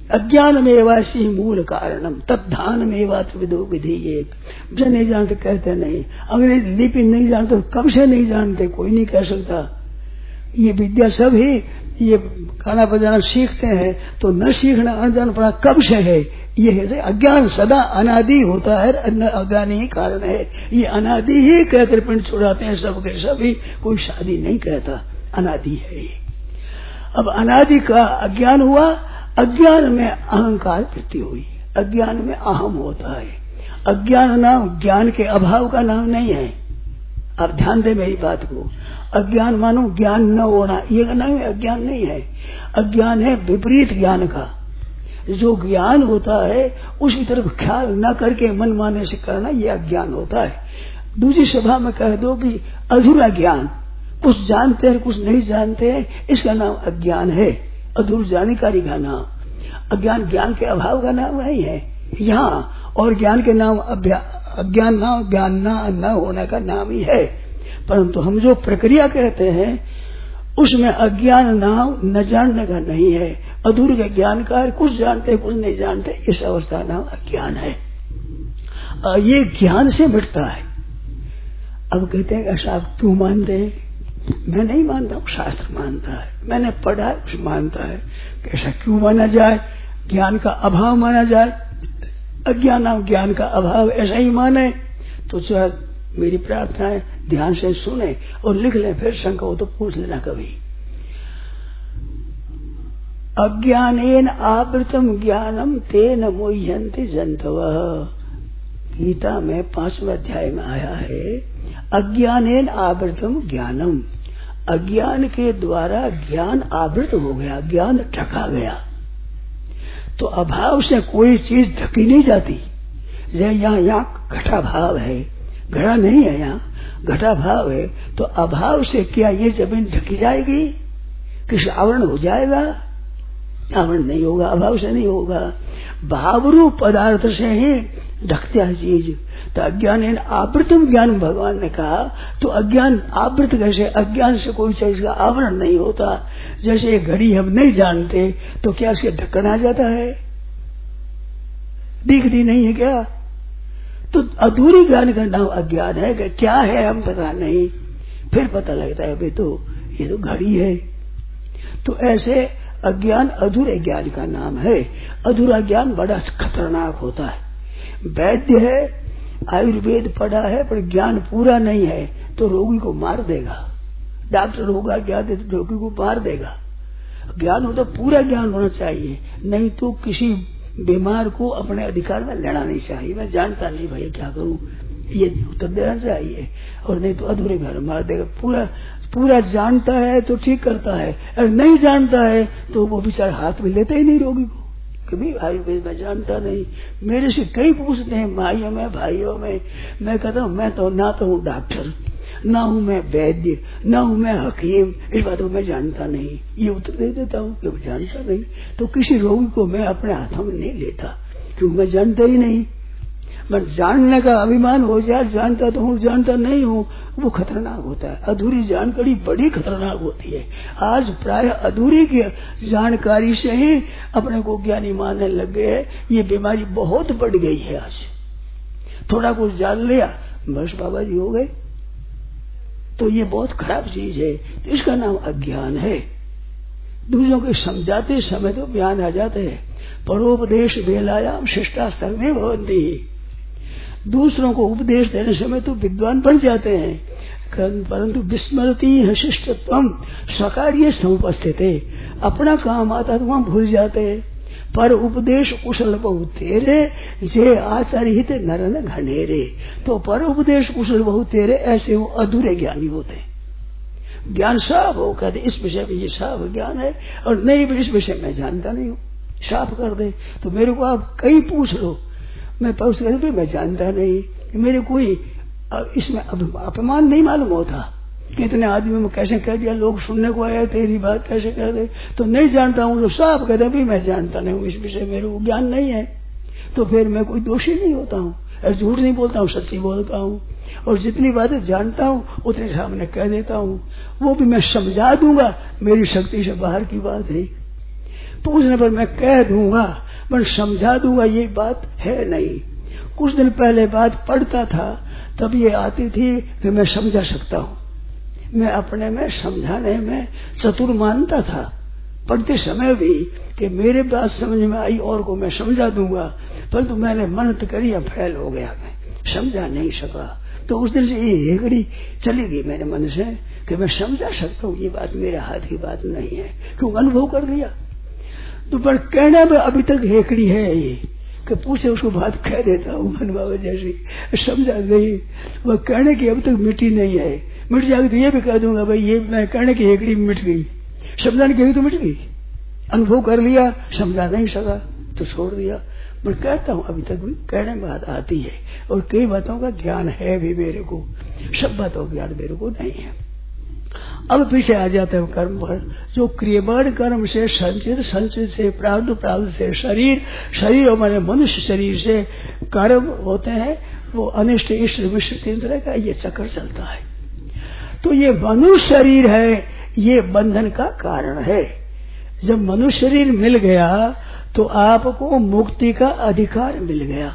अज्ञान में वासी मूल कारणम तद्धान में वात विदो विधि एक। जो नहीं जानते कहते नहीं, अंग्रेजी लिपि नहीं जानते कब से नहीं जानते, कोई नहीं कह सकता। ये विद्या सब ही ये गाना बजाना सीखते हैं तो न सीखना अनजान पड़ा कब से है। ये है अज्ञान सदा अनादि होता है, अज्ञान ही कारण है। ये अनादि ही कहकर पिंड छुड़ाते हैं सबके सभी, कोई शादी नहीं कहता, अनादि है ये। अब अनादि का अज्ञान हुआ, अज्ञान में अहंकार वृत्ति हुई, अज्ञान में अहम होता है। अज्ञान नाम ज्ञान के अभाव का नाम नहीं है। आप ध्यान दें मेरी बात को, अज्ञान मानो ज्ञान न होना, ये नाम अज्ञान नहीं है। अज्ञान है विपरीत ज्ञान का। जो ज्ञान होता है उसकी तरफ ख्याल न करके मन माने से करना, ये अज्ञान होता है। दूसरी सभा में कह दो कि अधूरा ज्ञान, कुछ जानते हैं कुछ नहीं जानते हैं, इसका नाम अज्ञान है, अधूर जानकारी का नाम। अज्ञान ज्ञान के अभाव का नाम नहीं है यहाँ, और ज्ञान के नाम अज्ञान नाम ज्ञान न होने का नाम ही है। परंतु हम जो प्रक्रिया कहते हैं उसमें अज्ञान नाम न जानने का नहीं है, अधूर के ज्ञान का है, कुछ जानते कुछ नहीं जानते, इस अवस्था नाम अज्ञान है। ये ज्ञान से मिटता है। अब कहते हैं ऐसा आप क्यों मानते हैं? मैं नहीं मानता हूँ, शास्त्र मानता है, मैंने पढ़ा है, कुछ मानता है। कैसा क्यों माना जाए? ज्ञान का अभाव माना जाए, अज्ञान नाम ज्ञान का अभाव ऐसा ही माने। तो जो मेरी प्रार्थना है ध्यान से सुने और लिख लें, फिर शंका हो तो पूछ लेना कभी। अज्ञानेन आवृतम ज्ञानम तेन मोह्यन्ति जंतवः। गीता में पांचवें अध्याय में आया है, अज्ञानेन आवृतम ज्ञानम, अज्ञान के द्वारा ज्ञान आवृत हो गया, ज्ञान ढका गया। तो अभाव से कोई चीज ढकी नहीं जाती। यहाँ यहाँ घटा भाव है, घड़ा नहीं है, यहाँ घटा भाव है। तो अभाव से क्या ये जमीन ढकी जाएगी? किसी आवरण हो जाएगा? आवरण नहीं होगा, अभाव से नहीं होगा। भावरूप पदार्थ से ही ढकता है चीज। तो अज्ञान आवृतम ज्ञान भगवान ने कहा, तो अज्ञान आवृत कैसे? अज्ञान से कोई चीज का आवरण नहीं होता। जैसे ये घड़ी हम नहीं जानते तो क्या इसके ढक्कन आ जाता है? दिखती नहीं है क्या? तो अधूरी ज्ञान का नाम अज्ञान है। कि क्या है हम पता नहीं, फिर पता लगता है भाई तो ये तो घड़ी है। तो ऐसे अज्ञान अधूरे ज्ञान का नाम है। अधूरा ज्ञान बड़ा खतरनाक होता है। वैद्य है, आयुर्वेद पढ़ा है, पर ज्ञान पूरा नहीं है तो रोगी को मार देगा। डॉक्टर होगा ज्ञान तो रोगी को मार देगा। ज्ञान हो तो पूरा ज्ञान होना चाहिए, नहीं तो किसी बीमार को अपने अधिकार में लेना नहीं चाहिए। मैं जानता नहीं भाई क्या करूं, ये उत्तर देना चाहिए, और नहीं तो अधूरे ज्ञान मार देगा। पूरा पूरा जानता है तो ठीक करता है, और नहीं जानता है तो वो बेचारा हाथ में लेते ही नहीं रोगी को। कभी आयुर्वेद में जानता नहीं। मेरे से कई पूछते हैं माइयों में भाइयों में, मैं कहता हूँ मैं तो ना तो हूँ डॉक्टर, ना हूँ मैं वैद्य, ना हूँ मैं हकीम, इस बात को मैं जानता नहीं, ये उत्तर दे देता हूँ कि मैं जानता नहीं। तो किसी रोगी को मैं अपने हाथों में नहीं लेता, क्योंकि मैं जानता ही नहीं। मैं जानने का अभिमान हो जाए, जानता तो हूँ जानता नहीं हूँ, वो खतरनाक होता है। अधूरी जानकारी बड़ी खतरनाक होती है। आज प्राय अधूरी की जानकारी से ही अपने को ज्ञानी मानने लग गए। ये बीमारी बहुत बढ़ गई है। आज थोड़ा कुछ जान लिया बस बाबा जी हो गए, तो ये बहुत खराब चीज है। तो इसका नाम अज्ञान है। दूसरों को समझाते समय तो ज्ञान आ जाते हैं। परोपदेश वेलायाम शिष्टा सर्वे भवन्ति। दूसरों को उपदेश देने समय तो विद्वान बन जाते हैं, परंतु विस्मृति है शिष्टत्वम स्वकार्य समुपस्थित। अपना काम आता तो वहां भूल जाते हैं। पर उपदेश कुशल बहु तेरे, जे आचार्य हित नरन घनेरे। तो पर उपदेश कुशल बहु तेरे, ऐसे वो अधूरे ज्ञानी होते हैं। ज्ञान साफ हो, कहते इस विषय में ये साफ ज्ञान है, और नहीं भी इस विषय में जानता नहीं हूँ, साफ कर दे। तो मेरे को आप कई पूछ लो, मैं पूछ कहते मैं जानता नहीं, मेरे कोई इसमें अपमान नहीं मालूम होता। कितने आदमी में कैसे कह दिया, लोग सुनने को आए तेरी बात कैसे कह दे, तो नहीं जानता हूँ तो साफ कहते भी मैं जानता नहीं हूँ, इस विषय मेरे को ज्ञान नहीं है। तो फिर मैं कोई दोषी नहीं होता हूँ, झूठ नहीं बोलता हूँ, सच्ची बोलता हूँ। और जितनी बातें जानता हूँ उतने सामने कह देता हूँ, वो भी मैं समझा दूंगा, मेरी शक्ति से बाहर की बात है। पूछने पर मैं कह दूंगा, पर समझा दूंगा, ये बात है नहीं। कुछ दिन पहले बात पढ़ता था, तब ये आती थी कि मैं समझा सकता हूँ, मैं अपने में समझाने में चतुर मानता था, पढ़ते समय भी कि मेरे बात समझ में आई और को मैं समझा दूंगा, परंतु तो मैंने मेहनत करी, अब फैल हो गया, मैं समझा नहीं सका। तो उस दिन से ये हेकड़ी चली गई मेरे मन से कि मैं समझा सकता हूँ, ये बात मेरे हाथ की बात नहीं है, क्योंकि अनुभव कर लिया। तो पर कहने में अभी तक हेकड़ी है ये, कि पूछे उसको बात कह देता हूँ मन बाबा जैसी, समझा नहीं, वह कहने की अब तक मिट्टी नहीं है। मिट जाएगी तो ये भी कह दूंगा भाई ये मैं कहने की हेकड़ी मिट गई, समझाने की तो मिट गई, अनुभव कर लिया, समझा नहीं सका तो छोड़ दिया। मैं कहता हूँ अभी तक भी कहने में बात आती है, और कई बातों का ज्ञान है भी मेरे को, सब बातों का ज्ञान मेरे को नहीं है। अब पीछे आ जाते हैं कर्म पर, जो क्रियमाण कर्म से संचित, संचित से प्राप्त, प्राप्त से शरीर, शरीर हमारे मनुष्य शरीर से कर्म होते हैं, वो अनिष्ट इष्ट विष्ट तीन तरह का ये चक्कर चलता है। तो ये मनुष्य शरीर है, ये बंधन का कारण है। जब मनुष्य शरीर मिल गया तो आपको मुक्ति का अधिकार मिल गया।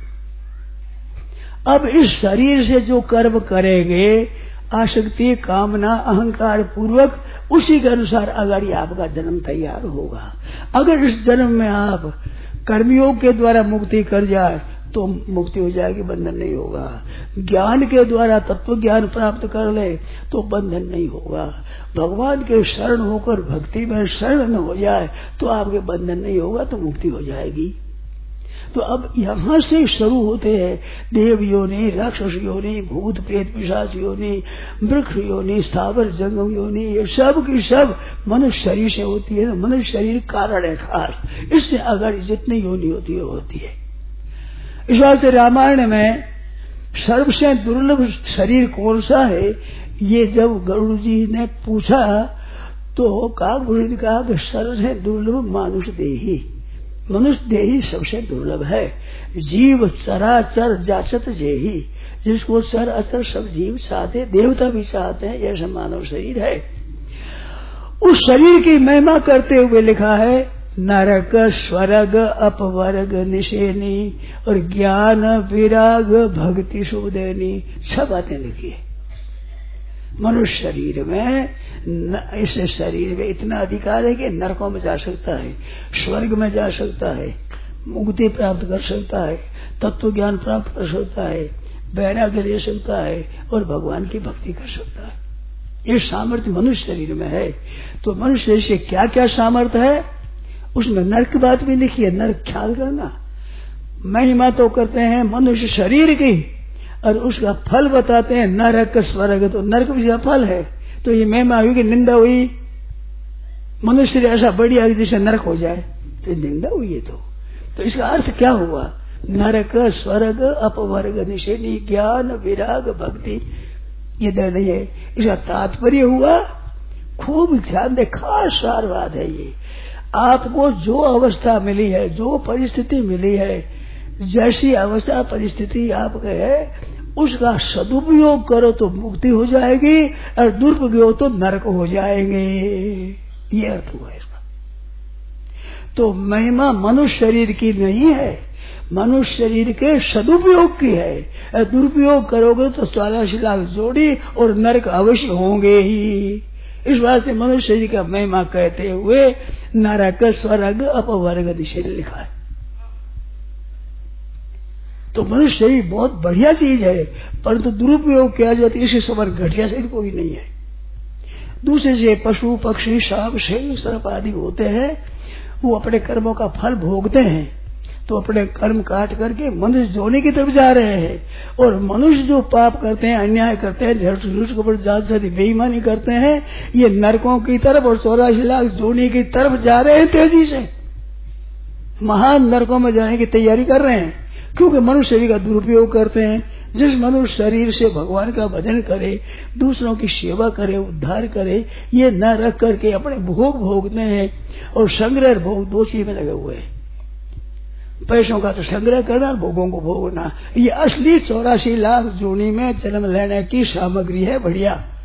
अब इस शरीर से जो कर्म करेंगे, आसक्ति, कामना, अहंकार पूर्वक, उसी के अनुसार अगर आपका जन्म तैयार होगा। अगर इस जन्म में आप कर्मयोग के द्वारा मुक्ति कर जाए तो मुक्ति हो जाएगी, बंधन नहीं होगा। ज्ञान के द्वारा तत्व ज्ञान प्राप्त कर ले तो बंधन नहीं होगा। भगवान के शरण होकर भक्ति में शरण हो जाए तो आपके बंधन नहीं होगा, तो मुक्ति हो जाएगी। तो अब यहाँ से शुरू होते हैं देव योनि, राक्षस योनि, भूत प्रेत पिशाच योनि, वृक्ष योनि, स्थावर जंगम योनि, ये सब की सब मनुष्य शरीर से होती है। मनुष्य शरीर कारण है खास, इससे अगर जितनी योनि होती है होती है। इस वास्ते रामायण में सर्वसे दुर्लभ शरीर कौन सा है, ये जब गरुड़ जी ने पूछा तो काकभूषण ने कहा कि सर्वसे दुर्लभ मानुष देही, मनुष्य देही सबसे दुर्लभ है। जीव चराचर जाचत जेही, जिसको चर अचर सब जीव चाहते, देवता भी चाहते हैं, ऐसा मानव शरीर है। उस शरीर की महिमा करते हुए लिखा है नरक स्वर्ग अपवर्ग निशेनी और ज्ञान विराग भक्ति सुदेनी, छह बातें लिखी है। मनुष्य शरीर में, इस शरीर में इतना अधिकार है कि नरकों में जा सकता है, स्वर्ग में जा सकता है, मुक्ति प्राप्त कर सकता है, तत्व ज्ञान प्राप्त कर सकता है, वैराग्य ले सकता है और भगवान की भक्ति कर सकता है। ये सामर्थ्य मनुष्य शरीर में है। तो मनुष्य शरीर से क्या क्या सामर्थ्य है, उसमें नरक की बात भी लिखी है। नरक ख्याल करना, महिमा तो करते हैं मनुष्य शरीर की और उसका फल बताते हैं नरक स्वर्ग। तो नरक भी फल है, तो ये महिमा हुई कि निंदा हुई। मनुष्य ऐसा बढ़िया जैसे नरक हो जाए तो निंदा हुई है। तो तो इसका अर्थ क्या हुआ, नरक स्वर्ग अपवर्ग निषेधी ज्ञान विराग भक्ति, ये नहीं है। इसका तात्पर्य हुआ, खूब ध्यान दे, खास सार बात है ये। आपको जो अवस्था मिली है, जो परिस्थिति मिली है, जैसी अवस्था परिस्थिति आपके है, उसका सदुपयोग करो तो मुक्ति हो जाएगी और दुरुपयोग तो नरक हो जाएंगे। ये अर्थ हुआ इसका। तो महिमा मनुष्य शरीर की नहीं है, मनुष्य शरीर के सदुपयोग की है। दुरुपयोग करोगे तो चौरासी लाख जोड़ी और नरक अवश्य होंगे ही। इस बात से मनुष्य शरीर का महिमा कहते हुए नरक स्वर्ग अपवर्ग निषेध लिखा है। तो मनुष्य शरीर बहुत बढ़िया चीज है, परंतु दुरुपयोग किया जाता है, इसे समान घटिया शरीर कोई नहीं है। दूसरे से पशु पक्षी सांप शेर सर्प आदि होते हैं, वो अपने कर्मों का फल भोगते हैं, तो अपने कर्म काट करके मनुष्य जोने की तरफ जा रहे हैं। और मनुष्य जो पाप करते हैं, अन्याय करते हैं, झूठ झूठ के ऊपर जात जाति बेईमानी करते हैं, ये नरकों की तरफ और चौरासी लाख जोने की तरफ जा रहे हैं, तेजी से महान नरकों में जाने की तैयारी कर रहे हैं, क्योंकि मनुष्य शरीर का दुरुपयोग करते हैं। जिस मनुष्य शरीर से भगवान का भजन करे, दूसरों की सेवा करे, उद्धार करे, ये न रख करके अपने भोग भोगते हैं और संग्रह भोग दो चीज में लगे हुए हैं। पैसों का तो संग्रह करना, भोगों को भोगना, ये असली चौरासी लाख जोनी में जन्म लेने की सामग्री है। बढ़िया,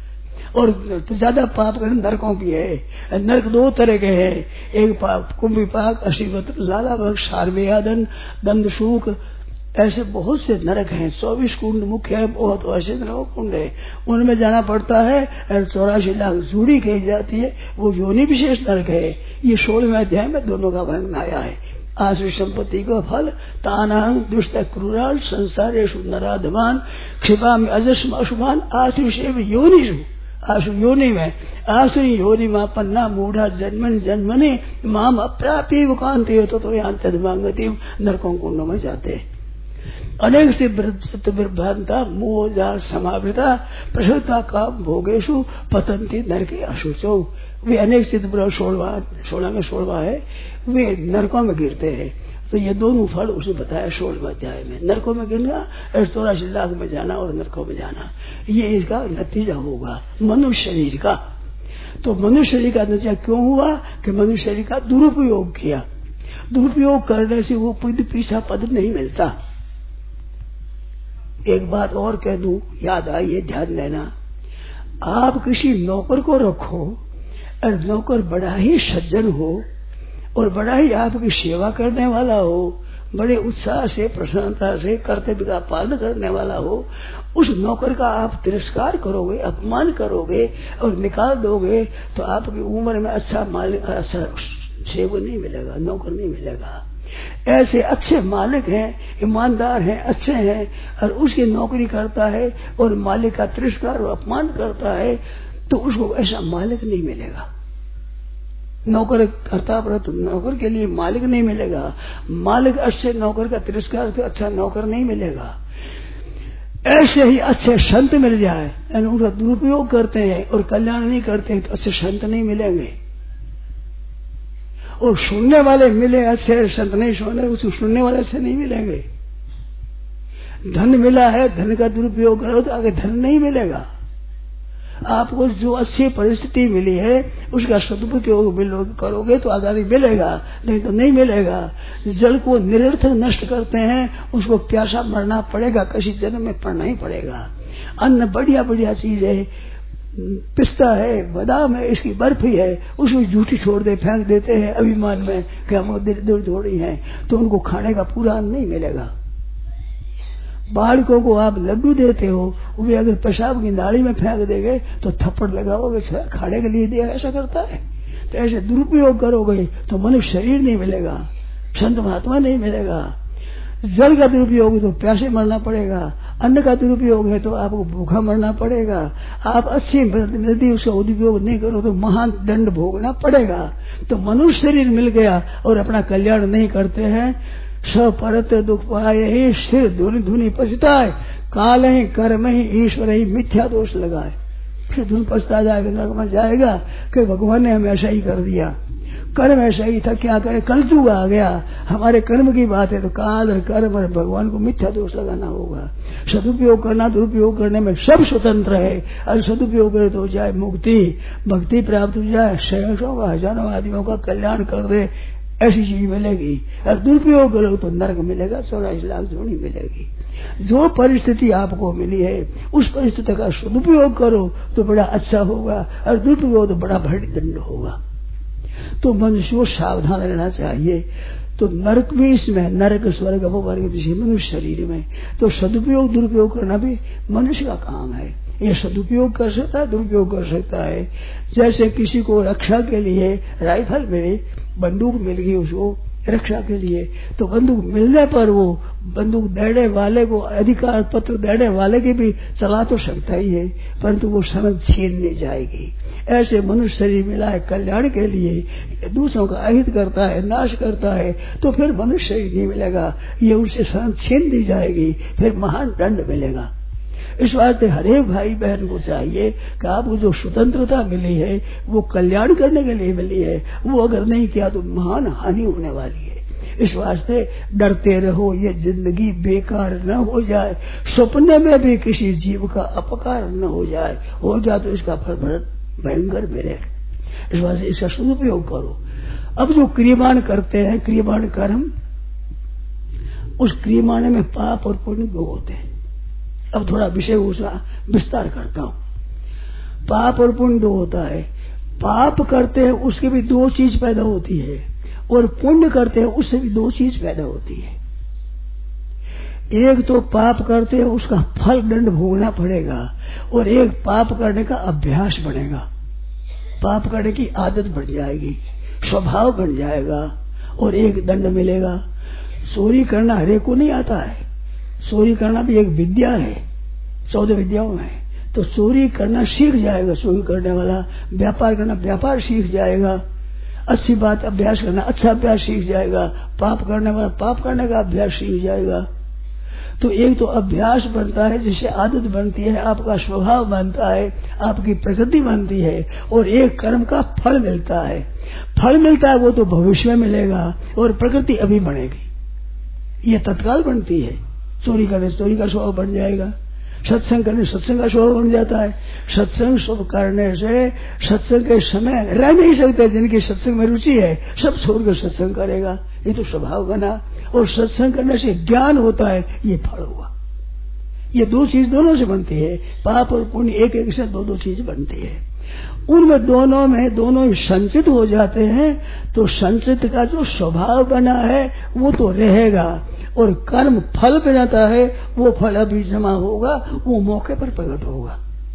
और ज्यादा पाप करने नरकों की है। नरक दो तरह के हैं, एक पाप कुंभी पाक, असीवत, लाला भग, सार्वयादन, दंड सूख, ऐसे बहुत से नरक हैं। चौबीस कुंड मुख्य है, बहुत ऐसे नरक कुंड है, उनमें जाना पड़ता है। और चौरासी लाख जूड़ी कही जाती है, वो योनि विशेष नरक है। ये सोलहवें अध्याय में दोनों का वर्णन आया है। आश्री संपत्ति का फल तानांग दुष्ट क्रूराल संसारेषु नराधमान क्षिपा में अजस्म अशुभान आश्री से योनिषु, आसु योनि में, आसुरी योनि में पन्ना मूढ़ा जन्मन जन्मने माम अप्राप्य वकांति हो तो यहाँ तदमांगति नरकों कुंडों में जाते। अनेक से सत्यभ्रांता मोह समावृता प्रसुता का भोगेशु पतंती नरके अशुचो। वे अनेक सिद्ध सोलवा सोलह में सोलवा है, वे नरकों में गिरते हैं। तो ये दोनों फल उसे बताया सोलहवें अध्याय में, नरकों में गिरना और चौरासी लाख में जाना और नरकों में जाना, ये इसका नतीजा होगा मनुष्य शरीर का। तो मनुष्य शरीर का नतीजा क्यों हुआ कि मनुष्य शरीर का दुरुपयोग किया। दुरुपयोग करने से वो पद पीछा पद नहीं मिलता। एक बात और कह दूं, याद आई है, ध्यान देना। आप किसी नौकर को रखो और नौकर बड़ा ही सज्जन हो और बड़ा ही आपकी सेवा करने वाला हो, बड़े उत्साह से प्रसन्नता से कर्तव्य का पालन करने वाला हो, उस नौकर का आप तिरस्कार करोगे, अपमान करोगे और निकाल दोगे तो आपकी उम्र में अच्छा मालिक, अच्छा सेवक नहीं मिलेगा, नौकर नहीं मिलेगा। ऐसे अच्छे मालिक हैं, ईमानदार हैं, अच्छे हैं और उसकी नौकरी करता है और मालिक का तिरस्कार और अपमान करता है तो उसको ऐसा मालिक नहीं मिलेगा। नौकर करता पर तो नौकर के लिए मालिक नहीं मिलेगा। मालिक अच्छे नौकर का तिरस्कार तो अच्छा नौकर नहीं मिलेगा। ऐसे ही अच्छे संत मिल जाए, उनका दुरुपयोग करते हैं और कल्याण नहीं करते हैं तो अच्छे संत नहीं मिलेंगे। और सुनने वाले मिले अच्छे संत नहीं, सुनने उसको सुनने वाले अच्छे नहीं मिलेंगे। धन मिला है, धन का दुरुपयोग करो तो आगे धन नहीं मिलेगा। आपको जो अच्छी परिस्थिति मिली है उसका सदुपयोग करोगे तो आजादी मिलेगा, नहीं तो नहीं मिलेगा। जल को निरर्थक नष्ट करते हैं, उसको प्यासा मरना पड़ेगा, किसी जन्म में पड़ना ही पड़ेगा। अन्न बढ़िया बढ़िया चीज है, पिस्ता है, बादाम है, इसकी बर्फी है, उसमें झूठी छोड़ दे फेंक देते हैं अभिमान में कि हम दूर थोड़ी हैं, तो उनको खाने का पूरा अन्न नहीं मिलेगा। बालकों को आप लड्डू देते हो, वे अगर पेशाब की नाली में फेंक देंगे तो थप्पड़ लगाओगे, खाने के लिए दिया, ऐसा करता है। तो ऐसे दुरुपयोग करोगे तो मनुष्य शरीर नहीं मिलेगा, संत महात्मा नहीं मिलेगा। जल का दुरुपयोग तो प्यासे मरना पड़ेगा, अन्न का दुरुपयोग है तो आपको भूखा मरना पड़ेगा। आप अच्छी मिलती उसका उपयोग नहीं करो तो महान दंड भोगना पड़ेगा। तो मनुष्य शरीर मिल गया और अपना कल्याण नहीं करते हैं, सब परत दुख पाए ही सिर धुनी धुनी पछताए, काल ही कर्म ही ईश्वर ही मिथ्या दोष लगाए। फिर धुन पछता जाएगा, नरक में जाएगा कि भगवान ने हमें ऐसा ही कर दिया, कर्म ऐसा ही था, क्या करे, कलयुग आ गया। हमारे कर्म की बात है तो काल और कर्म और भगवान को मिथ्या दोष लगाना होगा। सदुपयोग करना दुरुपयोग करने में सब स्वतंत्र है। और सदुपयोग करे तो हो जाए मुक्ति, भक्ति प्राप्त हो जाए, सैकड़ों का हजारों आदमियों का कल्याण कर दे, ऐसी चीज मिलेगी। और दुरुपयोग करो तो नरक मिलेगा, चौरासी लाख जोड़ी मिलेगी। जो परिस्थिति आपको मिली है उस परिस्थिति का सदुपयोग करो तो बड़ा अच्छा होगा और दुरुपयोग तो बड़ा भारी दंड होगा। तो मनुष्य को सावधान रहना चाहिए। तो नरक भी इसमें, नरक स्वर्ग अपवर्ग मनुष्य शरीर में, तो सदुपयोग दुरुपयोग करना भी मनुष्य का काम है। ये सदुपयोग कर सकता है, दुरुपयोग कर सकता है। जैसे किसी को रक्षा के लिए राइफल मिली, बंदूक मिल गई उसको रक्षा के लिए, तो बंदूक मिलने पर वो बंदूक देने वाले को अधिकार पत्र देने वाले की भी चला तो सकता ही है, परंतु वो सनद छीन नहीं जाएगी। ऐसे मनुष्य शरीर मिला है कल्याण के लिए, दूसरों का अहित करता है, नाश करता है, तो फिर मनुष्य शरीर नहीं मिलेगा, ये उससे सनद छीन दी जाएगी, फिर महान दंड मिलेगा। इस वास्ते हरेक भाई बहन को चाहिए कि आपको जो स्वतंत्रता मिली है वो कल्याण करने के लिए मिली है, वो अगर नहीं किया तो महान हानि होने वाली है। इस वास्ते डरते रहो, ये जिंदगी बेकार न हो जाए, सपने में भी किसी जीव का अपकार न हो जाए, हो जाए तो इसका फल भयंकर मिले। इस वास्ते इसका सदुपयोग करो। अब जो क्रियमाण करते हैं, क्रियमाण कर्म, उस क्रियमाण में पाप और पुण्य दो होते हैं। अब थोड़ा विषय उसका विस्तार करता हूं। पाप और पुण्य दो होता है। पाप करते हैं उसके भी दो चीज पैदा होती है, और पुण्य करते हैं उससे भी दो चीज पैदा होती है। एक तो पाप करते हैं उसका फल दंड भोगना पड़ेगा, और एक पाप करने का अभ्यास बनेगा। पाप करने की आदत बन जाएगी, स्वभाव बन जाएगा, और एक दंड मिलेगा। चोरी करना हरेक को नहीं आता है, चोरी करना भी एक विद्या है, चौदह विद्याओं में। तो चोरी करना सीख जाएगा चोरी करने वाला, व्यापार करना व्यापार सीख जाएगा, अच्छी बात अभ्यास करना अच्छा अभ्यास सीख जाएगा, पाप करने वाला पाप करने का अभ्यास सीख जाएगा। तो एक तो अभ्यास बनता है जिससे आदत बनती है, आपका स्वभाव बनता है, आपकी प्रकृति बनती है, और एक कर्म का फल मिलता है। फल मिलता है वो तो भविष्य में मिलेगा, और प्रकृति अभी बनेगी, ये तत्काल बनती है। चोरी करने चोरी का स्वभाव बन जाएगा, सत्संग करने सत्संग का स्वभाव बन जाता है। सत्संग सब करने से सत्संग के समय रह नहीं सकते, जिनकी सत्संग में रुचि है सब छोड़कर सत्संग करेगा, ये तो स्वभाव बना। और सत्संग करने से ज्ञान होता है, ये फल हुआ। ये दो चीज दोनों से बनती है, पाप और पुण्य एक एक से दो दो चीज बनती है। उनमें दोनों में दोनों ही संचित हो जाते हैं, तो संचित का जो स्वभाव बना है वो तो रहेगा, और कर्म फल बनाता है, वो फल अभी जमा होगा, वो मौके पर प्रकट होगा।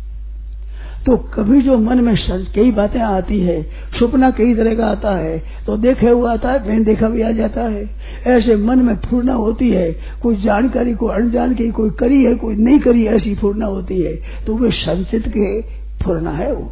तो कभी जो मन में कई बातें आती है, सपना कई तरह का आता है, तो देखे हुआ आता है, बिन देखा भी आ जाता है। ऐसे मन में फूरना होती है, कोई जानकारी को अनजान की, कोई करी है कोई नहीं करी, ऐसी फूरना होती है, तो वे संचित के फूरना है। वो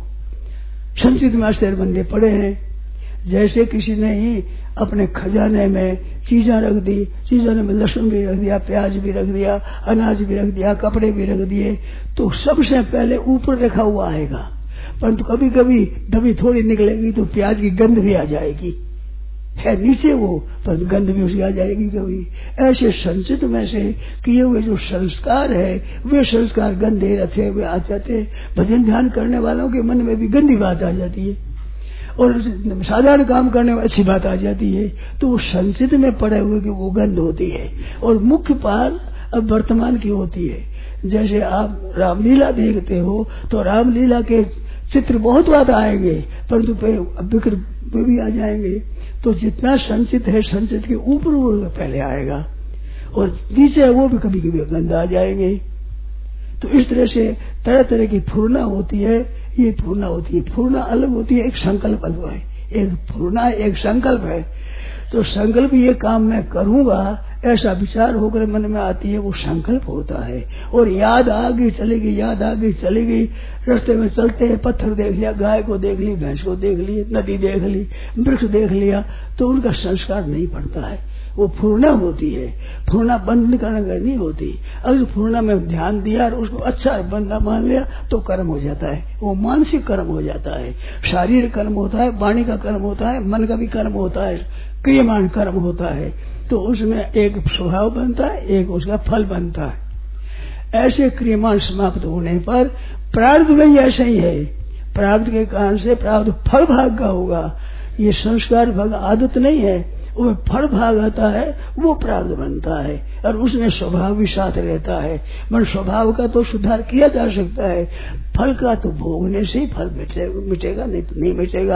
संचित में आश्चर्य बंदे पड़े हैं। जैसे किसी ने ही अपने खजाने में चीजें रख दी, चीजों में लहसुन भी रख दिया, प्याज भी रख दिया, अनाज भी रख दिया, कपड़े भी रख दिए, तो सबसे पहले ऊपर रखा हुआ आएगा, परंतु कभी कभी दबी थोड़ी निकलेगी तो प्याज की गंध भी आ जाएगी, है नीचे वो, पर गंध भी उसकी आ जाएगी कभी। ऐसे संचित में से किए हुए जो संस्कार है, वे संस्कार गंदे रखे हुए आ जाते हैं। भजन ध्यान करने वालों के मन में भी गंदी बात आ जाती है, और साधारण काम करने में अच्छी बात आ जाती है, तो वो संचित में पड़े हुए की वो गंध होती है। और मुख्य पाल अब वर्तमान की होती है। जैसे आप रामलीला देखते हो, तो रामलीला के चित्र बहुत बात आएंगे, परंतु विकृत भी आ जाएंगे। तो जितना संचित है, संचित के ऊपर वो पहले आएगा, और नीचे वो भी कभी कभी गंध आ जाएंगे। तो इस तरह से तरह तरह की फूरना होती है। ये फूरना होती है, फूरना अलग होती है, एक संकल्प अलग है। एक फूरना एक संकल्प है। तो संकल्प ये काम मैं करूंगा, ऐसा विचार होकर मन में आती है, वो संकल्प होता है। और याद आगे चलेगी, याद आगे चलेगी, रास्ते में चलते हैं, पत्थर देख लिया, गाय को देख ली, भैंस को देख ली, नदी देख ली, वृक्ष देख लिया, तो उनका संस्कार नहीं पड़ता है। वो फूरना होती है, फूरना बंद करने नहीं होती। अगर फूरना में ध्यान दिया और उसको अच्छा बंदा मान लिया तो कर्म हो जाता है, वो मानसिक कर्म हो जाता है। शारीरिक कर्म होता है, वाणी का कर्म होता है, मन का भी कर्म होता है, क्रियमान कर्म होता है। तो उसमें एक स्वभाव बनता है, एक उसका फल बनता है। ऐसे क्रियमान समाप्त होने पर प्रारब्ध में ऐसा ही है, प्रारब्ध के कारण से प्रारब्ध फल भाग का होगा। ये संस्कार भाग आदत नहीं है, वो फल भाग आता है, वो प्रारब्ध बनता है, और उसमें स्वभाव भी साथ रहता है। मन स्वभाव का तो सुधार किया जा सकता है, फल का तो भोगने से ही फल मिटेगा, नहीं तो नहीं मिटेगा।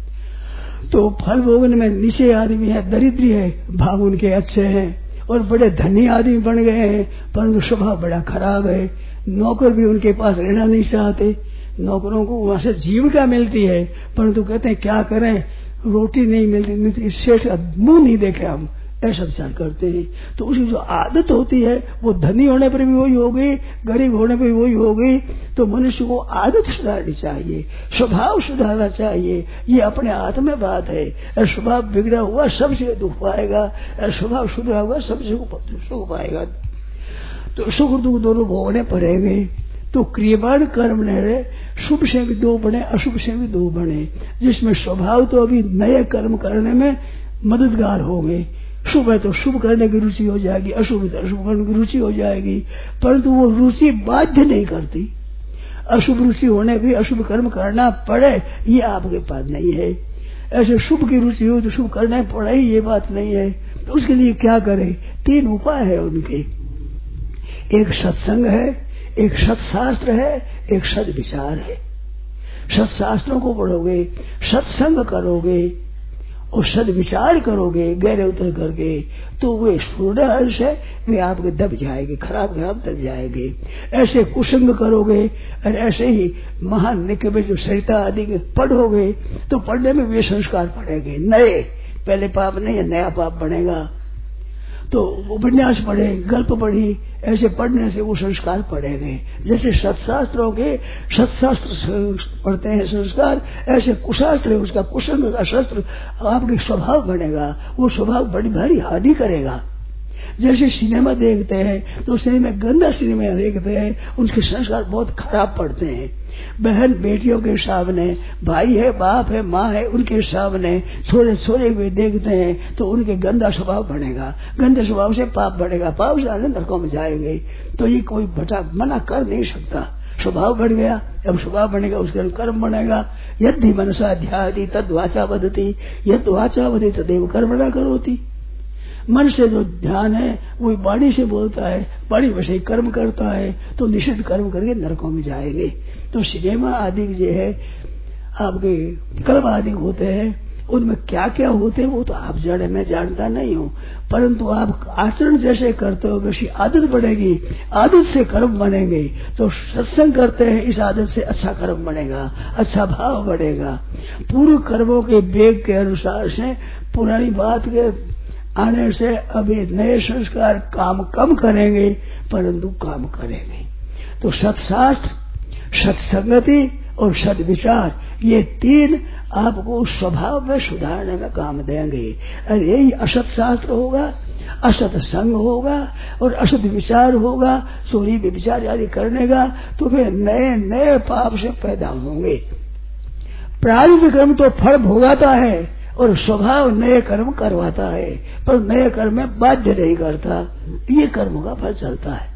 तो फल भोगने में नीचे आदमी है, दरिद्री है, भाव उनके अच्छे हैं, और बड़े धनी आदमी बन गए हैं, परंतु स्वभाव बड़ा खराब है। नौकर भी उनके पास रहना नहीं चाहते, नौकरों को वहां से जीविका मिलती है, परंतु कहते हैं क्या करें, रोटी नहीं मिलती, मिलती सेठ का मुंह नहीं देखे हम, ऐसा विचार करते हैं। तो उसकी जो आदत होती है वो धनी होने पर भी वही हो गई, गरीब होने पर भी वही हो गई। तो मनुष्य को आदत सुधारनी चाहिए, स्वभाव सुधारना चाहिए, ये अपने हाथ में बात है। और स्वभाव बिगड़ा हुआ सबसे दुख पाएगा, और स्वभाव सुधरा हुआ सबसे सुख पाएगा। तो सुख दुख दोनों भोगने पड़ेंगे। तो क्रियमान कर्म ने शुभ से भी दो बने, अशुभ से भी दो बने, जिसमें स्वभाव तो अभी नए कर्म करने में मददगार होंगे। शुभ है तो शुभ करने की रुचि हो जाएगी, अशुभ है तो अशुभ करने की रुचि हो जाएगी, परंतु वो रुचि बाध्य नहीं करती। अशुभ रुचि होने भी अशुभ कर्म करना पड़े ये आपके पास नहीं है। ऐसे शुभ की रुचि हो तो शुभ करना पड़े ही, ये बात नहीं है। तो उसके लिए क्या करें, तीन उपाय है उनके। एक सत्संग है, एक सत्शास्त्र है, एक सद विचार है। सत्शास्त्रों को पढ़ोगे, सत्संग करोगे और सदविचार करोगे गहरे उतर करके, तो वे स्फूर्ण से वे आपके दब जाएंगे, खराब खराब दब जाएंगे। ऐसे कुसंग करोगे और ऐसे ही महान निके में जो सरिता आदि पढ़ोगे तो पढ़ने में वे संस्कार पड़ेंगे नए, पहले पाप नहीं नया पाप बनेगा। तो उपन्यास पढ़े, गल्प पढ़ी, ऐसे पढ़ने से वो संस्कार पड़ेंगे। जैसे सत्शास्त्रों के सत्शास्त्र पढ़ते हैं संस्कार, ऐसे कुशास्त्र है उसका कुसंग का शस्त्र आपके स्वभाव बनेगा, वो स्वभाव बड़ी भारी हानि करेगा। जैसे सिनेमा देखते हैं तो सिनेमा गंदा सिनेमा देखते हैं, उनके संस्कार बहुत खराब पड़ते हैं। बहन बेटियों के सामने, भाई है बाप है माँ है उनके सामने छोरे छोरे हुए देखते हैं तो उनके गंदा स्वभाव बनेगा, गंदे स्वभाव से पाप बढ़ेगा, पाप से आनंद नरकों में जाएंगे। तो ये कोई भटा मना कर नहीं सकता, स्वभाव बढ़ गया, अब स्वभाव बनेगा उसके कर्म बनेगा। यदि मनसा ध्याति तद वाचा वदति, यद वाचा वदति तदेव कर्मणा करोति। मन से जो ध्यान है वो वाणी से बोलता है, वाणी वैसे कर्म करता है, तो निषिद्ध कर्म करके नरकों में जाएंगे। तो सिनेमा आदि जो है आपके कर्म आदि होते हैं, उनमें क्या क्या होते हैं वो तो आप जाने, मैं जानता नहीं हूँ, परंतु आप आचरण जैसे करते हो वैसी आदत बढ़ेगी, आदत से कर्म बनेंगे। तो सत्संग करते हैं, इस आदत से अच्छा कर्म बनेगा, अच्छा भाव बढ़ेगा। पूर्व कर्मों के वेग के अनुसार से पुरानी बात के आने से अभी नए संस्कार काम कम करेंगे परंतु काम करेंगे। तो सत्शास्त्र, सत्संगति और सद्विचार ये तीन आपको स्वभाव में सुधारने में काम देंगे। और यही असत शास्त्र होगा, असत संग होगा और असत विचार होगा, चोरी विचार आदि करने का, तो फिर नए नए पाप से पैदा होंगे। प्रारंभिक कर्म तो फल भोगाता है और स्वभाव नए कर्म करवाता है, पर नए कर्म में बाध्य नहीं करता, ये कर्मों का फल चलता है।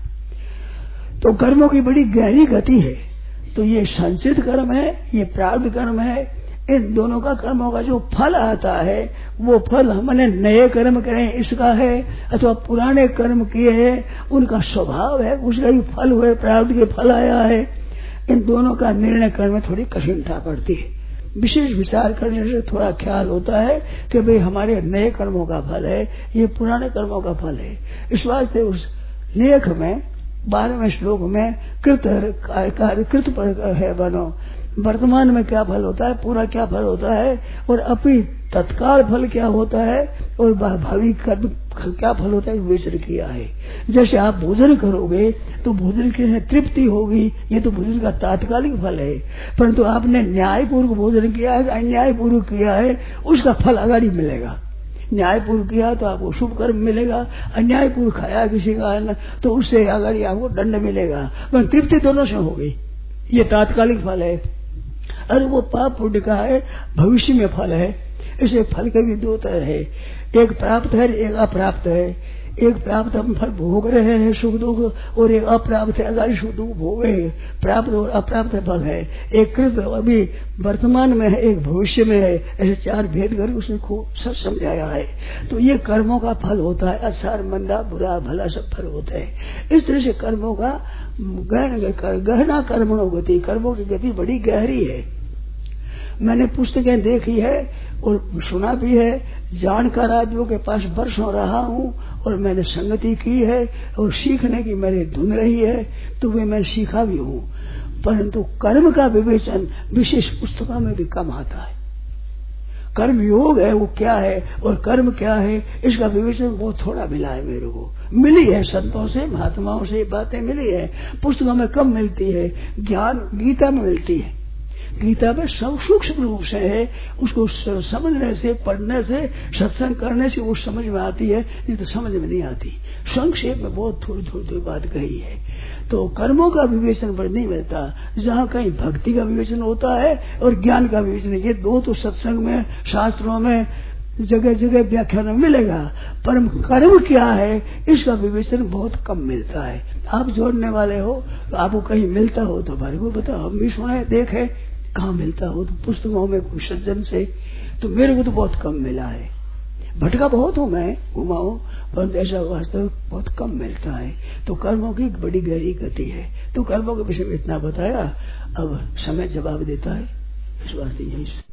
तो कर्मों की बड़ी गहरी गति है। तो ये संचित कर्म है, ये प्रारब्ध कर्म है, इन दोनों का कर्मों का जो फल आता है वो फल हमने नए कर्म करें इसका है अथवा पुराने कर्म किए हैं उनका स्वभाव है, उसका ही फल हुए, प्रारब्ध के फल आया है। इन दोनों का निर्णय करने में थोड़ी कठिनता पड़ती है। विशेष विचार करने से थोड़ा ख्याल होता है कि भाई हमारे नए कर्मों का फल है, ये पुराने कर्मों का फल है। इस वास्ते उस लेख में बारहवें श्लोक में कृत कार्य कृत पर है बनो, वर्तमान में क्या फल होता है, पूरा क्या फल होता है, और अभी तत्काल फल क्या होता है और भावी कर्म क्या फल होता है विचार किया है। जैसे आप भोजन करोगे तो भोजन की तृप्ति होगी, ये तो भोजन का तात्कालिक फल है, परंतु आपने न्यायपूर्वक भोजन किया है, अन्यायपूर्वक किया है, उसका फल अगाड़ी मिलेगा। न्यायपूर्वक किया तो आपको शुभ कर्म मिलेगा, अन्यायपूर्वक खाया किसी का तो उससे अगाड़ी आपको दंड मिलेगा, पर तृप्ति दोनों से होगी, ये तात्कालिक फल है। अरे वो पाप पुण्य का है, भविष्य में फल है। इसे फल के भी दो तरह है, एक प्राप्त है एक अप्राप्त है। एक प्राप्त हम फल भोग रहे हैं सुख दुख, और एक अप्राप्त है अगाड़ी सुख दुख भोगे, प्राप्त और अप्राप्त फल है। एक कृत अभी वर्तमान में है, एक भविष्य में है, ऐसे चार भेद कर उसने खूब सब समझाया है। तो ये कर्मों का फल होता है, अच्छा मंदा बुरा भला सब फल होते हैं। इस तरह से कर्मों का गहना कर्मणों गति, कर्मों की गति बड़ी गहरी है। मैंने पुस्तकें देखी है और सुना भी है, जानकार आदमियों के पास वर्षों रहा हूँ और मैंने संगति की है और सीखने की मेरी धुन रही है, तो वे मैं सीखा भी हूँ। परंतु कर्म का विवेचन विशेष पुस्तकों में भी कम आता है। कर्म योग है वो क्या है और कर्म क्या है, इसका विवेचन बहुत थोड़ा मिला है मेरे को। मिली है संतों से महात्माओं से बातें मिली है, पुस्तकों में कम मिलती है, ज्ञान गीता में मिलती है। गीता में सब सूक्ष्म रूप से है, उसको समझने से, पढ़ने से, सत्संग करने से वो समझ में आती है, नहीं तो समझ में नहीं आती। संक्षेप में बहुत थोड़ी थोड़ी थोड़ी बात कही है। तो कर्मों का विवेचन पर नहीं मिलता, जहाँ कहीं भक्ति का विवेचन होता है और ज्ञान का विवेचन, ये दो तो सत्संग में शास्त्रों में जगह जगह व्याख्यान में मिलेगा, पर कर्म क्या है इसका विवेचन बहुत कम मिलता है। आप जोड़ने वाले हो तो आपको कहीं मिलता हो तो हमारे को बताओ, हम भी सुने देखे, कहाँ मिलता हो तो पुस्तकों में कोई सज्जन से, तो मेरे को तो बहुत कम मिला है। भटका बहुत हूँ मैं, घुमा हूँ, परंतु ऐसा वास्तव बहुत कम मिलता है। तो कर्मों की बड़ी गहरी गति है। तो कर्मों के विषय में इतना बताया, अब समय जवाब देता है। इस वास्ते यही